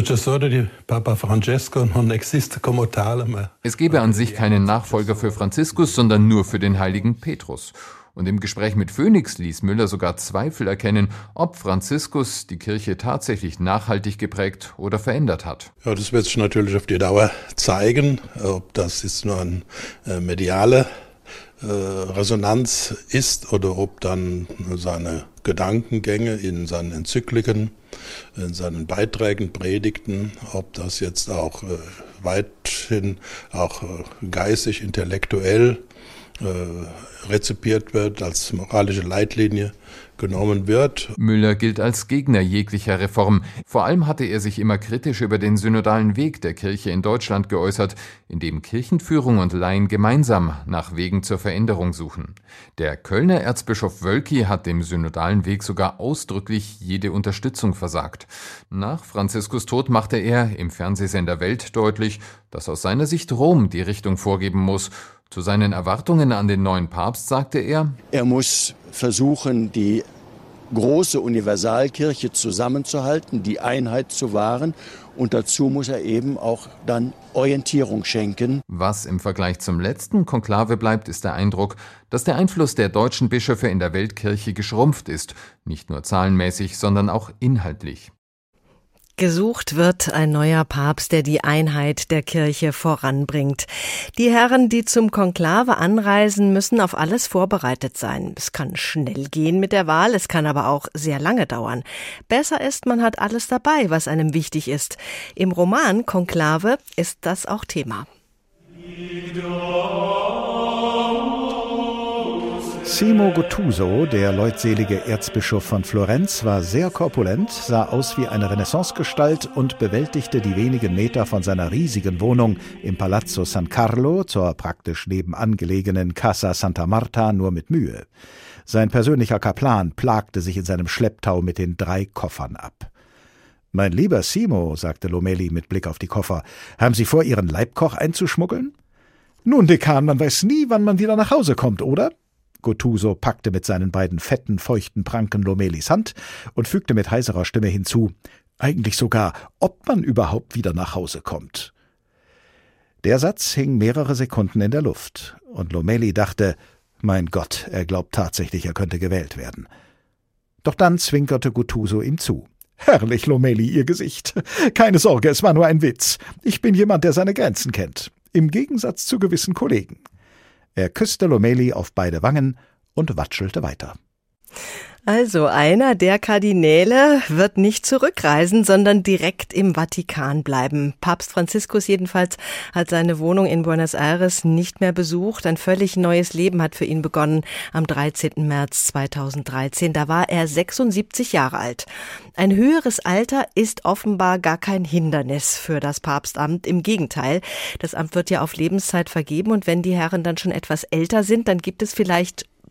Es gebe an sich keinen Nachfolger für Franziskus, sondern nur für den heiligen Petrus. Und im Gespräch mit Phoenix ließ Müller sogar Zweifel erkennen, ob Franziskus die Kirche tatsächlich nachhaltig geprägt oder verändert hat. Ja, das wird sich natürlich auf die Dauer zeigen, ob das jetzt nur eine mediale Resonanz ist oder ob dann seine Gedankengänge in seinen Enzykliken, in seinen Beiträgen, Predigten, ob das jetzt auch weithin auch geistig, intellektuell rezipiert wird, als moralische Leitlinie genommen wird. Müller gilt als Gegner jeglicher Reform. Vor allem hatte er sich immer kritisch über den synodalen Weg der Kirche in Deutschland geäußert, in dem Kirchenführung und Laien gemeinsam nach Wegen zur Veränderung suchen. Der Kölner Erzbischof Wölki hat dem synodalen Weg sogar ausdrücklich jede Unterstützung versagt. Nach Franziskus Tod machte er im Fernsehsender Welt deutlich, dass aus seiner Sicht Rom die Richtung vorgeben muss. Zu seinen Erwartungen an den neuen Papst sagte er: Er muss versuchen, die große Universalkirche zusammenzuhalten, die Einheit zu wahren, und dazu muss er eben auch dann Orientierung schenken. Was im Vergleich zum letzten Konklave bleibt, ist der Eindruck, dass der Einfluss der deutschen Bischöfe in der Weltkirche geschrumpft ist, nicht nur zahlenmäßig, sondern auch inhaltlich. Gesucht wird ein neuer Papst, der die Einheit der Kirche voranbringt. Die Herren, die zum Konklave anreisen, müssen auf alles vorbereitet sein. Es kann schnell gehen mit der Wahl, es kann aber auch sehr lange dauern. Besser ist, man hat alles dabei, was einem wichtig ist. Im Roman Konklave ist das auch Thema. Simo Gottuso, der leutselige Erzbischof von Florenz, war sehr korpulent, sah aus wie eine Renaissancegestalt und bewältigte die wenigen Meter von seiner riesigen Wohnung im Palazzo San Carlo zur praktisch nebenan gelegenen Casa Santa Marta nur mit Mühe. Sein persönlicher Kaplan plagte sich in seinem Schlepptau mit den 3 Koffern ab. »Mein lieber Simo«, sagte Lomeli mit Blick auf die Koffer, »haben Sie vor, Ihren Leibkoch einzuschmuggeln?« »Nun, Dekan, man weiß nie, wann man wieder nach Hause kommt, oder?« Gottuso packte mit seinen beiden fetten, feuchten Pranken Lomelis Hand und fügte mit heiserer Stimme hinzu: »Eigentlich sogar, ob man überhaupt wieder nach Hause kommt.« Der Satz hing mehrere Sekunden in der Luft, und Lomeli dachte: »Mein Gott, er glaubt tatsächlich, er könnte gewählt werden.« Doch dann zwinkerte Gottuso ihm zu. »Herrlich, Lomeli, Ihr Gesicht. Keine Sorge, es war nur ein Witz. Ich bin jemand, der seine Grenzen kennt. Im Gegensatz zu gewissen Kollegen.« Er küsste Lomeli auf beide Wangen und watschelte weiter. Also einer der Kardinäle wird nicht zurückreisen, sondern direkt im Vatikan bleiben. Papst Franziskus jedenfalls hat seine Wohnung in Buenos Aires nicht mehr besucht. Ein völlig neues Leben hat für ihn begonnen am 13. März 2013. Da war er 76 Jahre alt. Ein höheres Alter ist offenbar gar kein Hindernis für das Papstamt. Im Gegenteil, das Amt wird ja auf Lebenszeit vergeben und wenn die Herren dann schon etwas älter sind, dann gibt es vielleicht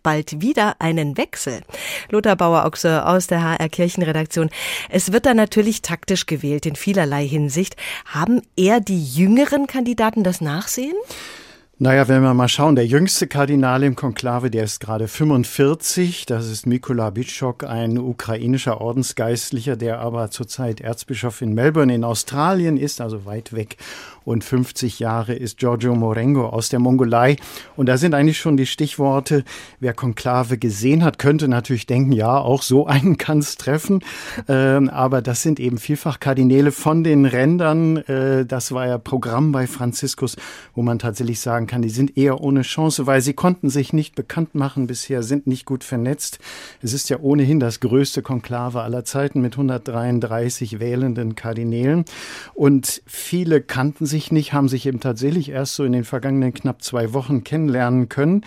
bald wieder einen Wechsel? Lothar Bauer-Ochse aus der HR Kirchenredaktion. Es wird da natürlich taktisch gewählt in vielerlei Hinsicht. Haben eher die jüngeren Kandidaten das Nachsehen? Naja, wenn wir mal schauen, der jüngste Kardinal im Konklave, der ist gerade 45. Das ist Mykola Bitschok, ein ukrainischer Ordensgeistlicher, der aber zurzeit Erzbischof in Melbourne in Australien ist, also weit weg. Und 50 Jahre ist Giorgio Morengo aus der Mongolei. Und da sind eigentlich schon die Stichworte. Wer Konklave gesehen hat, könnte natürlich denken, ja, auch so einen kann es treffen. Aber das sind eben vielfach Kardinäle von den Rändern. Das war ja Programm bei Franziskus, wo man tatsächlich sagen kann, die sind eher ohne Chance, weil sie konnten sich nicht bekannt machen bisher, sind nicht gut vernetzt. Es ist ja ohnehin das größte Konklave aller Zeiten mit 133 wählenden Kardinälen. Und viele kannten sich nicht, haben sich eben tatsächlich erst so in den vergangenen knapp 2 Wochen kennenlernen können.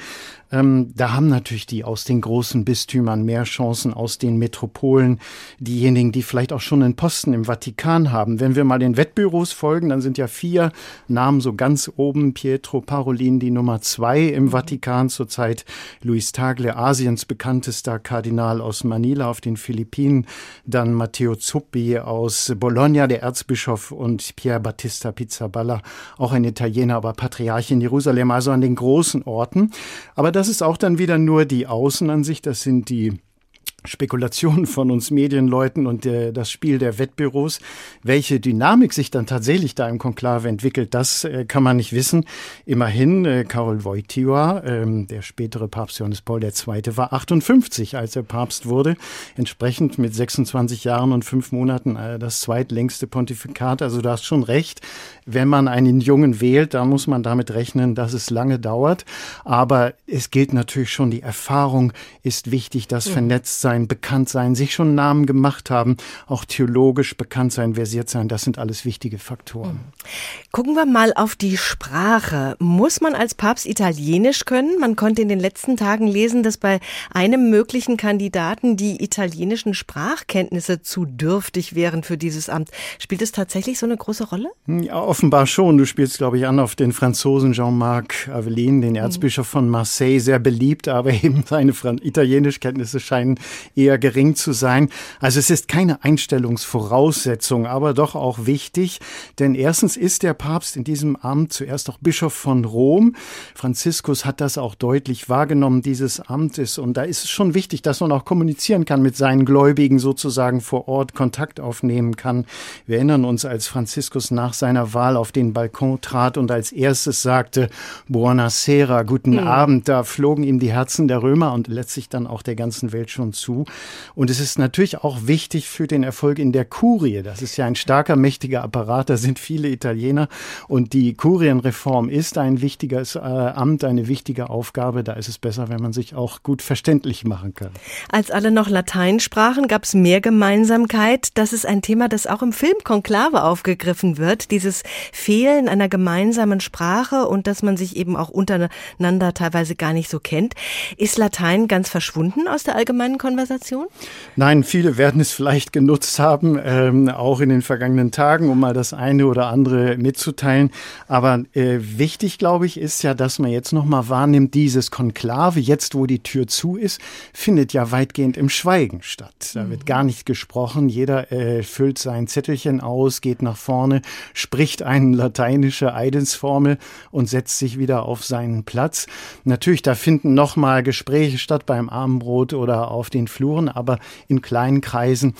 Da haben natürlich die aus den großen Bistümern mehr Chancen, aus den Metropolen, diejenigen, die vielleicht auch schon einen Posten im Vatikan haben. Wenn wir mal den Wettbüros folgen, dann sind ja 4 Namen so ganz oben. Pietro Parolin, die Nummer 2 im Vatikan zurzeit. Luis Tagle, Asiens bekanntester Kardinal aus Manila auf den Philippinen. Dann Matteo Zuppi aus Bologna, der Erzbischof, und Pier Battista Pizzaballa, auch ein Italiener, aber Patriarch in Jerusalem, also an den großen Orten. Aber das ist auch dann wieder nur die Außenansicht, das sind die Spekulationen von uns Medienleuten und das Spiel der Wettbüros. Welche Dynamik sich dann tatsächlich da im Konklave entwickelt, das kann man nicht wissen. Immerhin, Karol Wojtyła, der spätere Papst Johannes Paul II., war 58, als er Papst wurde. Entsprechend mit 26 Jahren und 5 Monaten das zweitlängste Pontifikat. Also du hast schon recht, wenn man einen Jungen wählt, dann muss man damit rechnen, dass es lange dauert. Aber es gilt natürlich schon, die Erfahrung ist wichtig, das Vernetztsein, bekannt sein, sich schon Namen gemacht haben, auch theologisch bekannt sein, versiert sein, das sind alles wichtige Faktoren. Gucken wir mal auf die Sprache. Muss man als Papst Italienisch können? Man konnte in den letzten Tagen lesen, dass bei einem möglichen Kandidaten die italienischen Sprachkenntnisse zu dürftig wären für dieses Amt. Spielt es tatsächlich so eine große Rolle? Ja, offenbar schon. Du spielst, glaube ich, an auf den Franzosen Jean-Marc Avelin, den Erzbischof von Marseille, sehr beliebt, aber eben seine Italienischkenntnisse scheinen eher gering zu sein. Also es ist keine Einstellungsvoraussetzung, aber doch auch wichtig, denn erstens ist der Papst in diesem Amt zuerst auch Bischof von Rom. Franziskus hat das auch deutlich wahrgenommen, dieses Amt ist, und da ist es schon wichtig, dass man auch kommunizieren kann mit seinen Gläubigen, sozusagen vor Ort Kontakt aufnehmen kann. Wir erinnern uns, als Franziskus nach seiner Wahl auf den Balkon trat und als erstes sagte, Buonasera, guten Abend, da flogen ihm die Herzen der Römer und letztlich dann auch der ganzen Welt schon zu. Und es ist natürlich auch wichtig für den Erfolg in der Kurie. Das ist ja ein starker, mächtiger Apparat, da sind viele Italiener und die Kurienreform ist ein wichtiges Amt, eine wichtige Aufgabe. Da ist es besser, wenn man sich auch gut verständlich machen kann. Als alle noch Latein sprachen, gab es mehr Gemeinsamkeit. Das ist ein Thema, das auch im Film Konklave aufgegriffen wird. Dieses Fehlen einer gemeinsamen Sprache und dass man sich eben auch untereinander teilweise gar nicht so kennt. Ist Latein ganz verschwunden aus der allgemeinen Konversation? Nein, viele werden es vielleicht genutzt haben, auch in den vergangenen Tagen, um mal das eine oder andere mitzuteilen. Aber wichtig, glaube ich, ist ja, dass man jetzt nochmal wahrnimmt, dieses Konklave, jetzt wo die Tür zu ist, findet ja weitgehend im Schweigen statt. Da wird gar nicht gesprochen. Jeder füllt sein Zettelchen aus, geht nach vorne, spricht eine lateinische Eidesformel und setzt sich wieder auf seinen Platz. Natürlich, da finden nochmal Gespräche statt beim Abendbrot oder auf den Fluren, aber in kleinen Kreisen.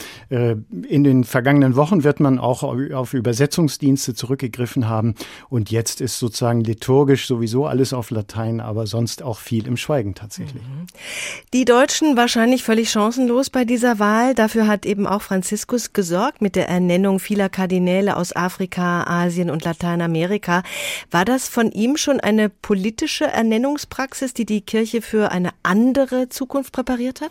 In den vergangenen Wochen wird man auch auf Übersetzungsdienste zurückgegriffen haben und jetzt ist sozusagen liturgisch sowieso alles auf Latein, aber sonst auch viel im Schweigen tatsächlich. Die Deutschen wahrscheinlich völlig chancenlos bei dieser Wahl. Dafür hat eben auch Franziskus gesorgt mit der Ernennung vieler Kardinäle aus Afrika, Asien und Lateinamerika. War das von ihm schon eine politische Ernennungspraxis, die die Kirche für eine andere Zukunft präpariert hat? Ja,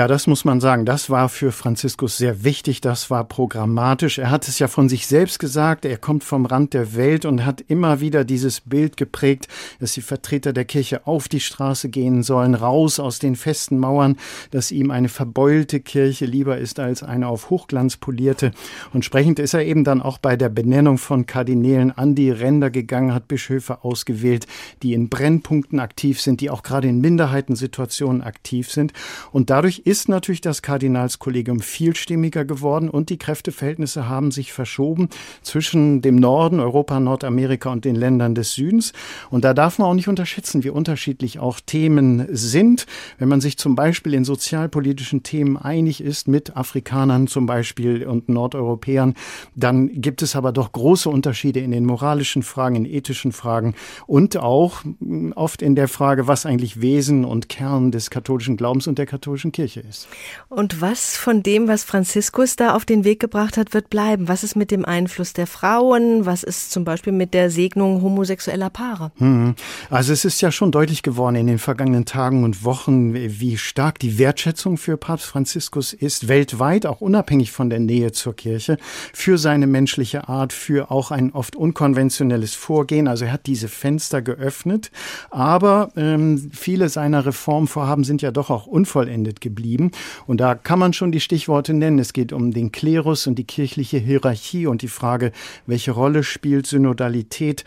Ja, das muss man sagen. Das war für Franziskus sehr wichtig. Das war programmatisch. Er hat es ja von sich selbst gesagt. Er kommt vom Rand der Welt und hat immer wieder dieses Bild geprägt, dass die Vertreter der Kirche auf die Straße gehen sollen, raus aus den festen Mauern, dass ihm eine verbeulte Kirche lieber ist als eine auf Hochglanz polierte. Und entsprechend ist er eben dann auch bei der Benennung von Kardinälen an die Ränder gegangen, hat Bischöfe ausgewählt, die in Brennpunkten aktiv sind, die auch gerade in Minderheitensituationen aktiv sind. Und dadurch ist natürlich das Kardinalskollegium vielstimmiger geworden und die Kräfteverhältnisse haben sich verschoben zwischen dem Norden, Europa, Nordamerika und den Ländern des Südens. Und da darf man auch nicht unterschätzen, wie unterschiedlich auch Themen sind. Wenn man sich zum Beispiel in sozialpolitischen Themen einig ist mit Afrikanern zum Beispiel und Nordeuropäern, dann gibt es aber doch große Unterschiede in den moralischen Fragen, in ethischen Fragen und auch oft in der Frage, was eigentlich Wesen und Kern des katholischen Glaubens und der katholischen Kirche ist. Und was von dem, was Franziskus da auf den Weg gebracht hat, wird bleiben? Was ist mit dem Einfluss der Frauen? Was ist zum Beispiel mit der Segnung homosexueller Paare? Also es ist ja schon deutlich geworden in den vergangenen Tagen und Wochen, wie stark die Wertschätzung für Papst Franziskus ist, weltweit, auch unabhängig von der Nähe zur Kirche, für seine menschliche Art, für auch ein oft unkonventionelles Vorgehen. Also er hat diese Fenster geöffnet, aber viele seiner Reformvorhaben sind ja doch auch unvollendet geblieben. Und da kann man schon die Stichworte nennen. Es geht um den Klerus und die kirchliche Hierarchie und die Frage, welche Rolle spielt Synodalität.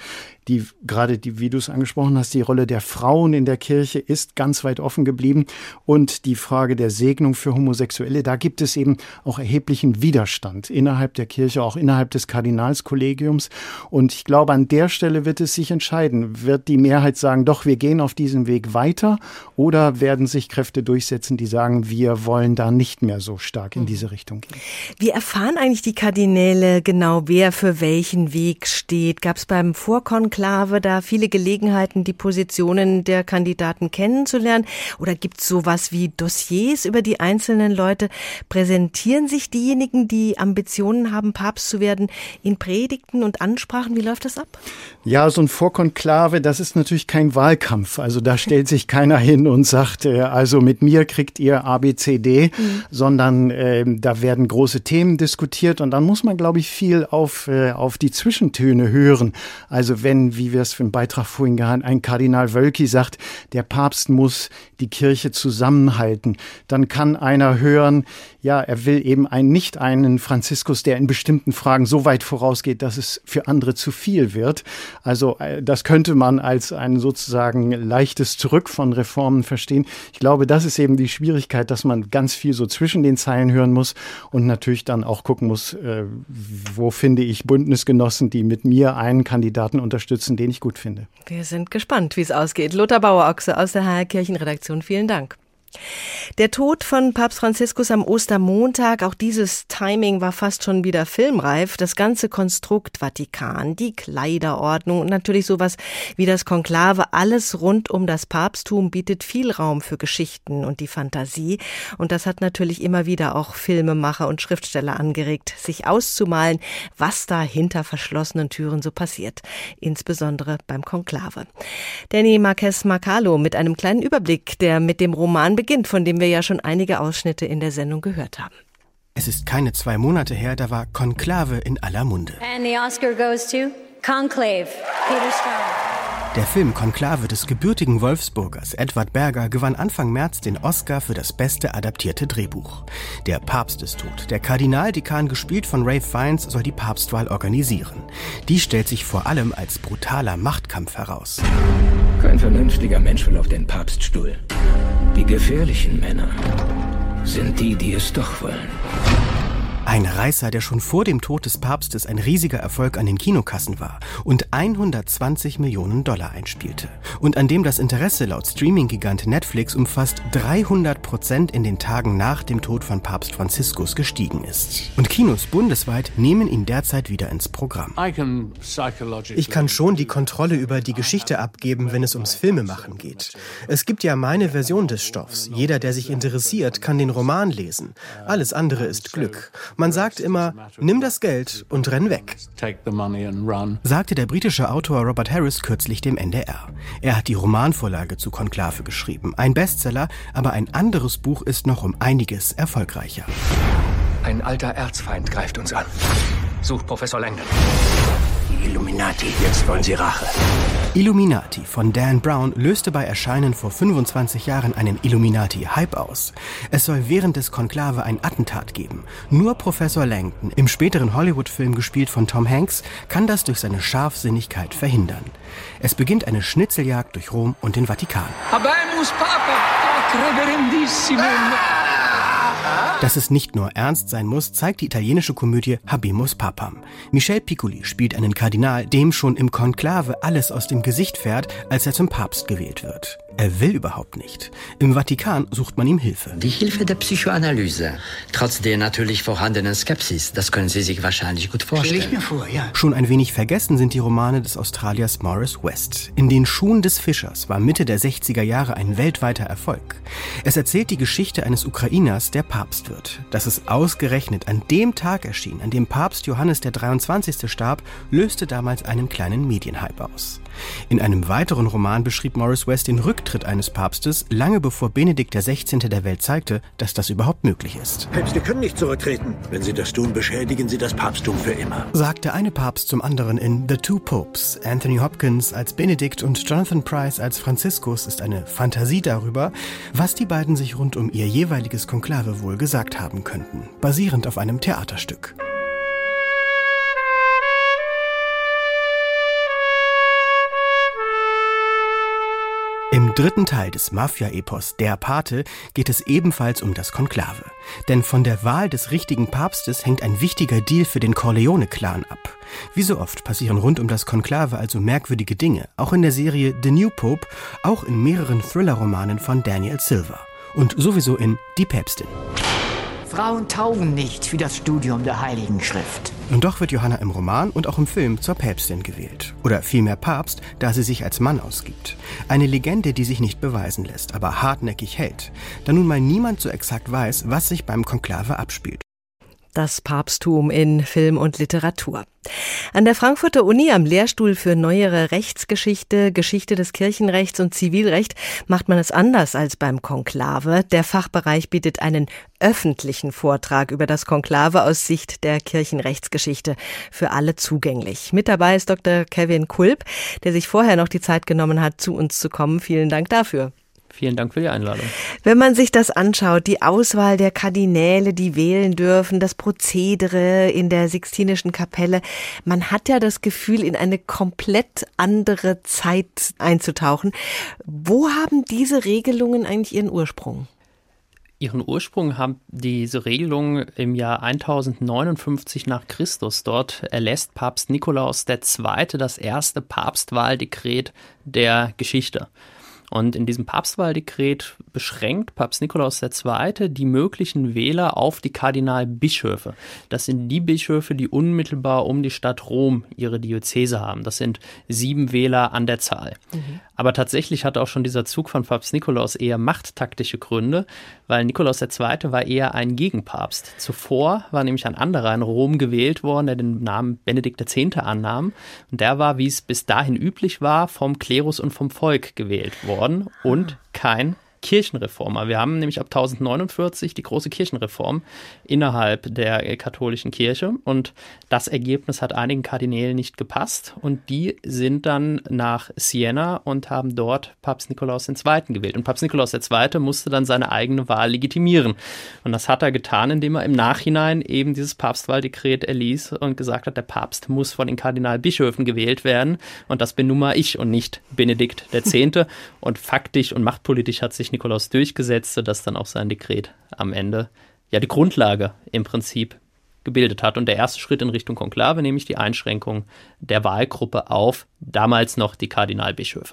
Wie du es angesprochen hast, die Rolle der Frauen in der Kirche ist ganz weit offen geblieben. Und die Frage der Segnung für Homosexuelle, da gibt es eben auch erheblichen Widerstand innerhalb der Kirche, auch innerhalb des Kardinalskollegiums. Und ich glaube, an der Stelle wird es sich entscheiden. Wird die Mehrheit sagen, doch, wir gehen auf diesem Weg weiter? Oder werden sich Kräfte durchsetzen, die sagen, wir wollen da nicht mehr so stark in diese Richtung gehen? Wie erfahren eigentlich die Kardinäle genau, wer für welchen Weg steht? Gab es beim Vorkonklave da viele Gelegenheiten, die Positionen der Kandidaten kennenzulernen? Oder gibt es sowas wie Dossiers über die einzelnen Leute? Präsentieren sich diejenigen, die Ambitionen haben, Papst zu werden, in Predigten und Ansprachen? Wie läuft das ab? Ja, so ein Vorkonklave, das ist natürlich kein Wahlkampf. Also da stellt sich keiner hin und sagt, also mit mir kriegt ihr ABCD, sondern da werden große Themen diskutiert und dann muss man, glaube ich, viel auf die Zwischentöne hören. Also wenn, wie wir es für den Beitrag vorhin gehabt, ein Kardinal Wölki sagt, der Papst muss die Kirche zusammenhalten, dann kann einer hören, ja, er will eben nicht einen Franziskus, der in bestimmten Fragen so weit vorausgeht, dass es für andere zu viel wird. Also das könnte man als ein sozusagen leichtes Zurück von Reformen verstehen. Ich glaube, das ist eben die Schwierigkeit, dass man ganz viel so zwischen den Zeilen hören muss und natürlich dann auch gucken muss, wo finde ich Bündnisgenossen, die mit mir einen Kandidaten unterstützen, den ich gut finde. Wir sind gespannt, wie es ausgeht. Lothar Bauer-Ochse aus der HR Kirchenredaktion. Vielen Dank. Der Tod von Papst Franziskus am Ostermontag, auch dieses Timing war fast schon wieder filmreif. Das ganze Konstrukt Vatikan, die Kleiderordnung und natürlich sowas wie das Konklave, alles rund um das Papsttum bietet viel Raum für Geschichten und die Fantasie. Und das hat natürlich immer wieder auch Filmemacher und Schriftsteller angeregt, sich auszumalen, was da hinter verschlossenen Türen so passiert. Insbesondere beim Konklave. Danny Marquez Marcalo mit einem kleinen Überblick, der mit dem Roman beginnt, von dem wir ja schon einige Ausschnitte in der Sendung gehört haben. Es ist keine 2 Monate her, da war Konklave in aller Munde. And the Oscar goes to Conclave, Peter Straub. Der Film Konklave des gebürtigen Wolfsburgers Edward Berger gewann Anfang März den Oscar für das beste adaptierte Drehbuch. Der Papst ist tot. Der Kardinaldekan, gespielt von Ralph Fiennes, soll die Papstwahl organisieren. Die stellt sich vor allem als brutaler Machtkampf heraus. Kein vernünftiger Mensch will auf den Papststuhl. Die gefährlichen Männer sind die, die es doch wollen. Ein Reißer, der schon vor dem Tod des Papstes ein riesiger Erfolg an den Kinokassen war und 120 Millionen $ einspielte. Und an dem das Interesse laut Streaming-Gigant Netflix um fast 300% in den Tagen nach dem Tod von Papst Franziskus gestiegen ist. Und Kinos bundesweit nehmen ihn derzeit wieder ins Programm. Ich kann schon die Kontrolle über die Geschichte abgeben, wenn es ums Filmemachen geht. Es gibt ja meine Version des Stoffs. Jeder, der sich interessiert, kann den Roman lesen. Alles andere ist Glück. Man sagt immer, nimm das Geld und renn weg, sagte der britische Autor Robert Harris kürzlich dem NDR. Er hat die Romanvorlage zu Konklave geschrieben. Ein Bestseller, aber ein anderes Buch ist noch um einiges erfolgreicher. Ein alter Erzfeind greift uns an. Sucht Professor Langdon. Die Illuminati, jetzt wollen sie Rache. Illuminati von Dan Brown löste bei Erscheinen vor 25 Jahren einen Illuminati-Hype aus. Es soll während des Konklave ein Attentat geben. Nur Professor Langdon, im späteren Hollywood-Film gespielt von Tom Hanks, kann das durch seine Scharfsinnigkeit verhindern. Es beginnt eine Schnitzeljagd durch Rom und den Vatikan. Habemus Papa, reverendissimum. Dass es nicht nur ernst sein muss, zeigt die italienische Komödie Habemus Papam. Michel Piccoli spielt einen Kardinal, dem schon im Konklave alles aus dem Gesicht fährt, als er zum Papst gewählt wird. Er will überhaupt nicht. Im Vatikan sucht man ihm Hilfe. Die Hilfe der Psychoanalyse. Trotz der natürlich vorhandenen Skepsis. Das können Sie sich wahrscheinlich gut vorstellen. Stell ich mir vor, ja. Schon ein wenig vergessen sind die Romane des Australiers Maurice West. In den Schuhen des Fischers war Mitte der 60er Jahre ein weltweiter Erfolg. Es erzählt die Geschichte eines Ukrainers, der Papst wird. Dass es ausgerechnet an dem Tag erschien, an dem Papst Johannes der 23. starb, löste damals einen kleinen Medienhype aus. In einem weiteren Roman beschrieb Maurice West den Rücktritt eines Papstes, lange bevor Benedikt XVI. Der Welt zeigte, dass das überhaupt möglich ist. Päpste können nicht zurücktreten. Wenn sie das tun, beschädigen sie das Papsttum für immer. Sagte eine Papst zum anderen in The Two Popes. Anthony Hopkins als Benedikt und Jonathan Pryce als Franziskus ist eine Fantasie darüber, was die beiden sich rund um ihr jeweiliges Konklave wohl gesagt haben könnten, basierend auf einem Theaterstück. Im dritten Teil des Mafia-Epos Der Pate geht es ebenfalls um das Konklave. Denn von der Wahl des richtigen Papstes hängt ein wichtiger Deal für den Corleone-Clan ab. Wie so oft passieren rund um das Konklave also merkwürdige Dinge, auch in der Serie The New Pope, auch in mehreren Thriller-Romanen von Daniel Silva. Und sowieso in Die Päpstin. Frauen taugen nicht für das Studium der Heiligen Schrift. Und doch wird Johanna im Roman und auch im Film zur Päpstin gewählt. Oder vielmehr Papst, da sie sich als Mann ausgibt. Eine Legende, die sich nicht beweisen lässt, aber hartnäckig hält. Da nun mal niemand so exakt weiß, was sich beim Konklave abspielt. Das Papsttum in Film und Literatur. An der Frankfurter Uni am Lehrstuhl für neuere Rechtsgeschichte, Geschichte des Kirchenrechts und Zivilrecht macht man es anders als beim Konklave. Der Fachbereich bietet einen öffentlichen Vortrag über das Konklave aus Sicht der Kirchenrechtsgeschichte für alle zugänglich. Mit dabei ist Dr. Kevin Kulp, der sich vorher noch die Zeit genommen hat, zu uns zu kommen. Vielen Dank dafür. Vielen Dank für die Einladung. Wenn man sich das anschaut, die Auswahl der Kardinäle, die wählen dürfen, das Prozedere in der Sixtinischen Kapelle, man hat ja das Gefühl, in eine komplett andere Zeit einzutauchen. Wo haben diese Regelungen eigentlich ihren Ursprung? Ihren Ursprung haben diese Regelungen im Jahr 1059 nach Christus. Dort erlässt Papst Nikolaus II. Das erste Papstwahldekret der Geschichte. Und in diesem Papstwahldekret beschränkt Papst Nikolaus II. Die möglichen Wähler auf die Kardinalbischöfe. Das sind die Bischöfe, die unmittelbar um die Stadt Rom ihre Diözese haben. Das sind 7 Wähler an der Zahl. Aber tatsächlich hatte auch schon dieser Zug von Papst Nikolaus eher machttaktische Gründe, weil Nikolaus II. War eher ein Gegenpapst. Zuvor war nämlich ein anderer in Rom gewählt worden, der den Namen Benedikt X. annahm. Und der war, wie es bis dahin üblich war, vom Klerus und vom Volk gewählt worden und kein Kirchenreformer. Wir haben nämlich ab 1049 die große Kirchenreform innerhalb der katholischen Kirche und das Ergebnis hat einigen Kardinälen nicht gepasst und die sind dann nach Siena und haben dort Papst Nikolaus II. Gewählt. Und Papst Nikolaus II. Musste dann seine eigene Wahl legitimieren. Und das hat er getan, indem er im Nachhinein eben dieses Papstwahldekret erließ und gesagt hat, der Papst muss von den Kardinalbischöfen gewählt werden und das bin nun mal ich und nicht Benedikt X. Und faktisch und machtpolitisch hat sich Nikolaus durchgesetzt, sodass dann auch sein Dekret am Ende ja die Grundlage im Prinzip gebildet hat. Und der erste Schritt in Richtung Konklave, nämlich die Einschränkung der Wahlgruppe auf damals noch die Kardinalbischöfe.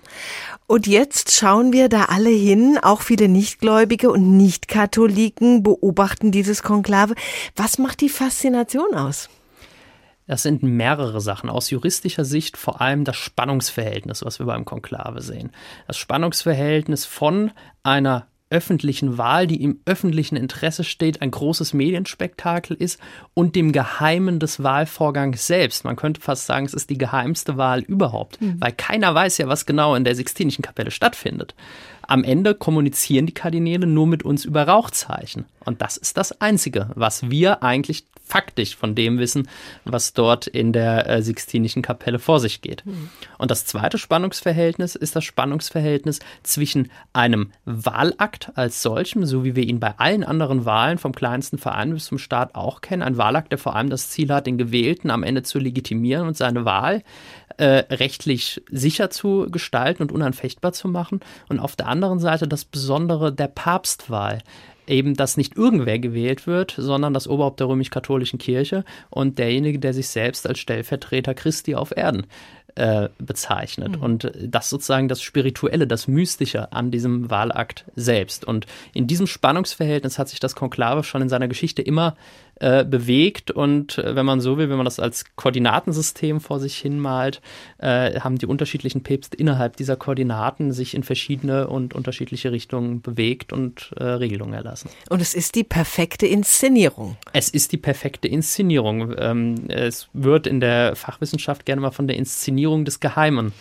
Und jetzt schauen wir da alle hin, auch viele Nichtgläubige und Nichtkatholiken beobachten dieses Konklave. Was macht die Faszination aus? Das sind mehrere Sachen. Aus juristischer Sicht vor allem das Spannungsverhältnis, was wir beim Konklave sehen. Das Spannungsverhältnis von einer öffentlichen Wahl, die im öffentlichen Interesse steht, ein großes Medienspektakel ist und dem Geheimen des Wahlvorgangs selbst. Man könnte fast sagen, es ist die geheimste Wahl überhaupt, weil keiner weiß ja, was genau in der Sixtinischen Kapelle stattfindet. Am Ende kommunizieren die Kardinäle nur mit uns über Rauchzeichen. Und das ist das Einzige, was wir eigentlich faktisch von dem wissen, was dort in der Sixtinischen Kapelle vor sich geht. Und das zweite Spannungsverhältnis ist das Spannungsverhältnis zwischen einem Wahlakt als solchem, so wie wir ihn bei allen anderen Wahlen vom kleinsten Verein bis zum Staat auch kennen. Ein Wahlakt, der vor allem das Ziel hat, den Gewählten am Ende zu legitimieren und seine Wahl rechtlich sicher zu gestalten und unanfechtbar zu machen. Und auf der anderen Seite das Besondere der Papstwahl. Eben, dass nicht irgendwer gewählt wird, sondern das Oberhaupt der römisch-katholischen Kirche und derjenige, der sich selbst als Stellvertreter Christi auf Erden bezeichnet. Und das sozusagen das Spirituelle, das Mystische an diesem Wahlakt selbst. Und in diesem Spannungsverhältnis hat sich das Konklave schon in seiner Geschichte immer bewegt und wenn man so will, wenn man das als Koordinatensystem vor sich hinmalt, haben die unterschiedlichen Päpste innerhalb dieser Koordinaten sich in verschiedene und unterschiedliche Richtungen bewegt und Regelungen erlassen. Und es ist die perfekte Inszenierung. Es ist die perfekte Inszenierung. Es wird in der Fachwissenschaft gerne mal von der Inszenierung des Geheimen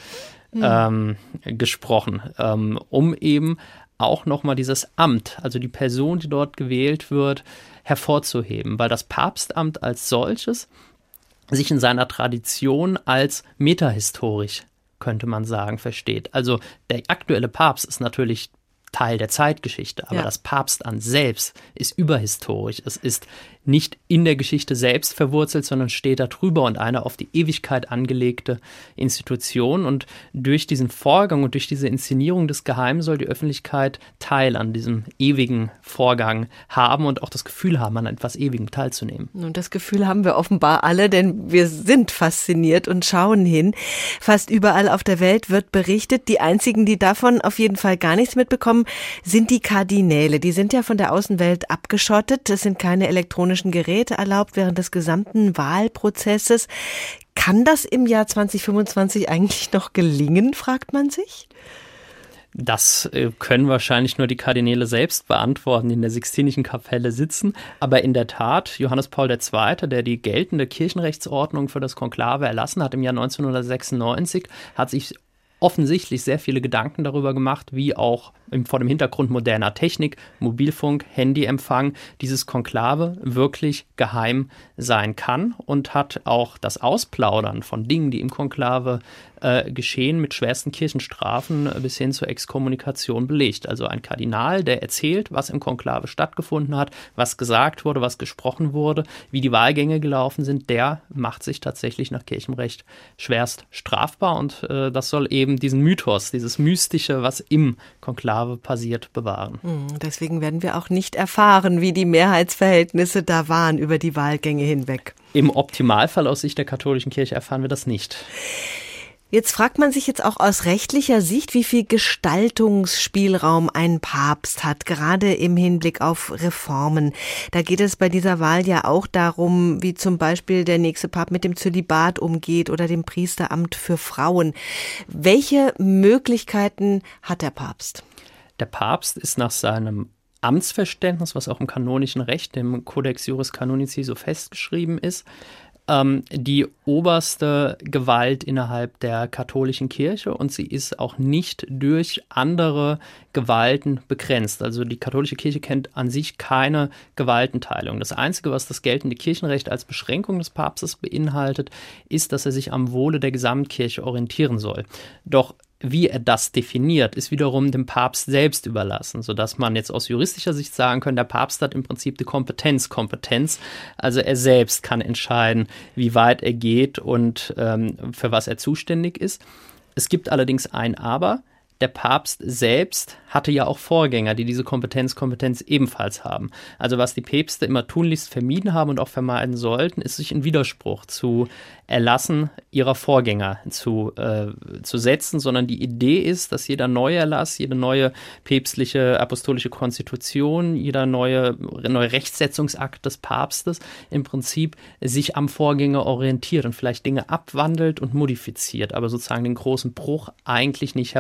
gesprochen, um eben auch nochmal dieses Amt, also die Person, die dort gewählt wird, hervorzuheben, weil das Papstamt als solches sich in seiner Tradition als metahistorisch, könnte man sagen, versteht. Also der aktuelle Papst ist natürlich Teil der Zeitgeschichte, aber das Papstamt selbst ist überhistorisch. Es ist nicht in der Geschichte selbst verwurzelt, sondern steht da drüber und eine auf die Ewigkeit angelegte Institution. Und durch diesen Vorgang und durch diese Inszenierung des Geheimen soll die Öffentlichkeit Teil an diesem ewigen Vorgang haben und auch das Gefühl haben, an etwas Ewigem teilzunehmen. Und das Gefühl haben wir offenbar alle, denn wir sind fasziniert und schauen hin. Fast überall auf der Welt wird berichtet. Die einzigen, die davon auf jeden Fall gar nichts mitbekommen, sind die Kardinäle. Die sind ja von der Außenwelt abgeschottet. Es sind keine elektronischen Geräte erlaubt während des gesamten Wahlprozesses. Kann das im Jahr 2025 eigentlich noch gelingen, fragt man sich? Das können wahrscheinlich nur die Kardinäle selbst beantworten, die in der Sixtinischen Kapelle sitzen. Aber in der Tat, Johannes Paul II., der die geltende Kirchenrechtsordnung für das Konklave erlassen hat im Jahr 1996, hat sich offensichtlich sehr viele Gedanken darüber gemacht, wie auch vor dem Hintergrund moderner Technik, Mobilfunk, Handyempfang, dieses Konklave wirklich geheim sein kann und hat auch das Ausplaudern von Dingen, die im Konklave geschehen, mit schwersten Kirchenstrafen bis hin zur Exkommunikation belegt. Also ein Kardinal, der erzählt, was im Konklave stattgefunden hat, was gesagt wurde, was gesprochen wurde, wie die Wahlgänge gelaufen sind, der macht sich tatsächlich nach Kirchenrecht schwerst strafbar und das soll eben diesen Mythos, dieses Mystische, was im Konklave passiert, bewahren. Deswegen werden wir auch nicht erfahren, wie die Mehrheitsverhältnisse da waren über die Wahlgänge hinweg. Im Optimalfall aus Sicht der katholischen Kirche erfahren wir das nicht. Jetzt fragt man sich jetzt auch aus rechtlicher Sicht, wie viel Gestaltungsspielraum ein Papst hat, gerade im Hinblick auf Reformen. Da geht es bei dieser Wahl ja auch darum, wie zum Beispiel der nächste Papst mit dem Zölibat umgeht oder dem Priesteramt für Frauen. Welche Möglichkeiten hat der Papst? Der Papst ist nach seinem Amtsverständnis, was auch im kanonischen Recht, dem Codex Juris Canonici so festgeschrieben ist, die oberste Gewalt innerhalb der katholischen Kirche und sie ist auch nicht durch andere Gewalten begrenzt. Also die katholische Kirche kennt an sich keine Gewaltenteilung. Das Einzige, was das geltende Kirchenrecht als Beschränkung des Papstes beinhaltet, ist, dass er sich am Wohle der Gesamtkirche orientieren soll. Doch wie er das definiert, ist wiederum dem Papst selbst überlassen, sodass man jetzt aus juristischer Sicht sagen kann, der Papst hat im Prinzip die Kompetenz. Also er selbst kann entscheiden, wie weit er geht und für was er zuständig ist. Es gibt allerdings ein Aber. Der Papst selbst hatte ja auch Vorgänger, die diese Kompetenz ebenfalls haben. Also was die Päpste immer tunlichst vermieden haben und auch vermeiden sollten, ist sich in Widerspruch zu Erlassen ihrer Vorgänger zu setzen, sondern die Idee ist, dass jeder neue Erlass, jede neue päpstliche apostolische Konstitution, jeder neue Rechtsetzungsakt des Papstes im Prinzip sich am Vorgänger orientiert und vielleicht Dinge abwandelt und modifiziert, aber sozusagen den großen Bruch eigentlich nicht herbeiführt.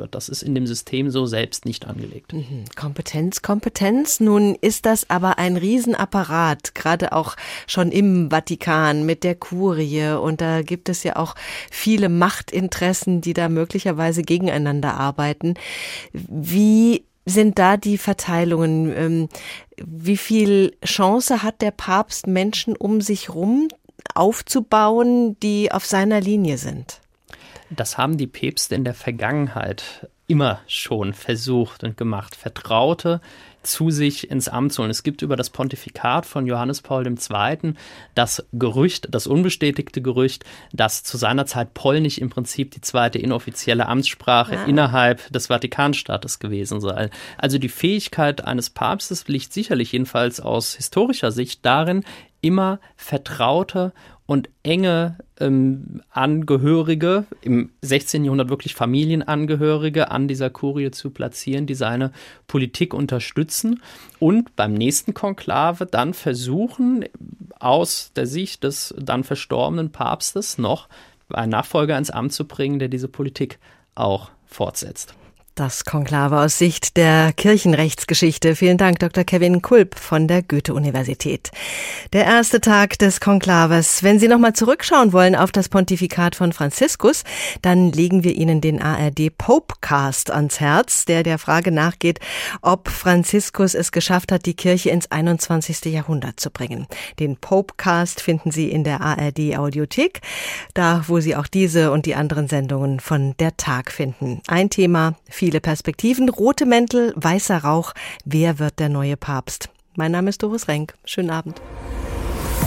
wird. Das ist in dem System so selbst nicht angelegt. Kompetenz. Nun ist das aber ein Riesenapparat, gerade auch schon im Vatikan mit der Kurie. Und da gibt es ja auch viele Machtinteressen, die da möglicherweise gegeneinander arbeiten. Wie sind da die Verteilungen? Wie viel Chance hat der Papst, Menschen um sich rum aufzubauen, die auf seiner Linie sind? Das haben die Päpste in der Vergangenheit immer schon versucht und gemacht, Vertraute zu sich ins Amt zu holen. Es gibt über das Pontifikat von Johannes Paul II. Das Gerücht, das unbestätigte Gerücht, dass zu seiner Zeit Polnisch im Prinzip die zweite inoffizielle Amtssprache innerhalb des Vatikanstaates gewesen sei. Also die Fähigkeit eines Papstes liegt sicherlich jedenfalls aus historischer Sicht darin, immer Vertraute und enge Angehörige, im 16. Jahrhundert wirklich Familienangehörige an dieser Kurie zu platzieren, die seine Politik unterstützen und beim nächsten Konklave dann versuchen, aus der Sicht des dann verstorbenen Papstes noch einen Nachfolger ins Amt zu bringen, der diese Politik auch fortsetzt. Das Konklave aus Sicht der Kirchenrechtsgeschichte. Vielen Dank, Dr. Kevin Kulp von der Goethe-Universität. Der erste Tag des Konklaves. Wenn Sie nochmal zurückschauen wollen auf das Pontifikat von Franziskus, dann legen wir Ihnen den ARD Popecast ans Herz, der Frage nachgeht, ob Franziskus es geschafft hat, die Kirche ins 21. Jahrhundert zu bringen. Den Popecast finden Sie in der ARD Audiothek, da wo Sie auch diese und die anderen Sendungen von der Tag finden. Ein Thema, viele Perspektiven, rote Mäntel, weißer Rauch. Wer wird der neue Papst? Mein Name ist Doris Renk. Schönen Abend.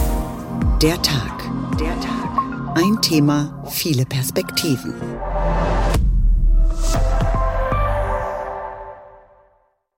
Der Tag. Ein Thema, viele Perspektiven.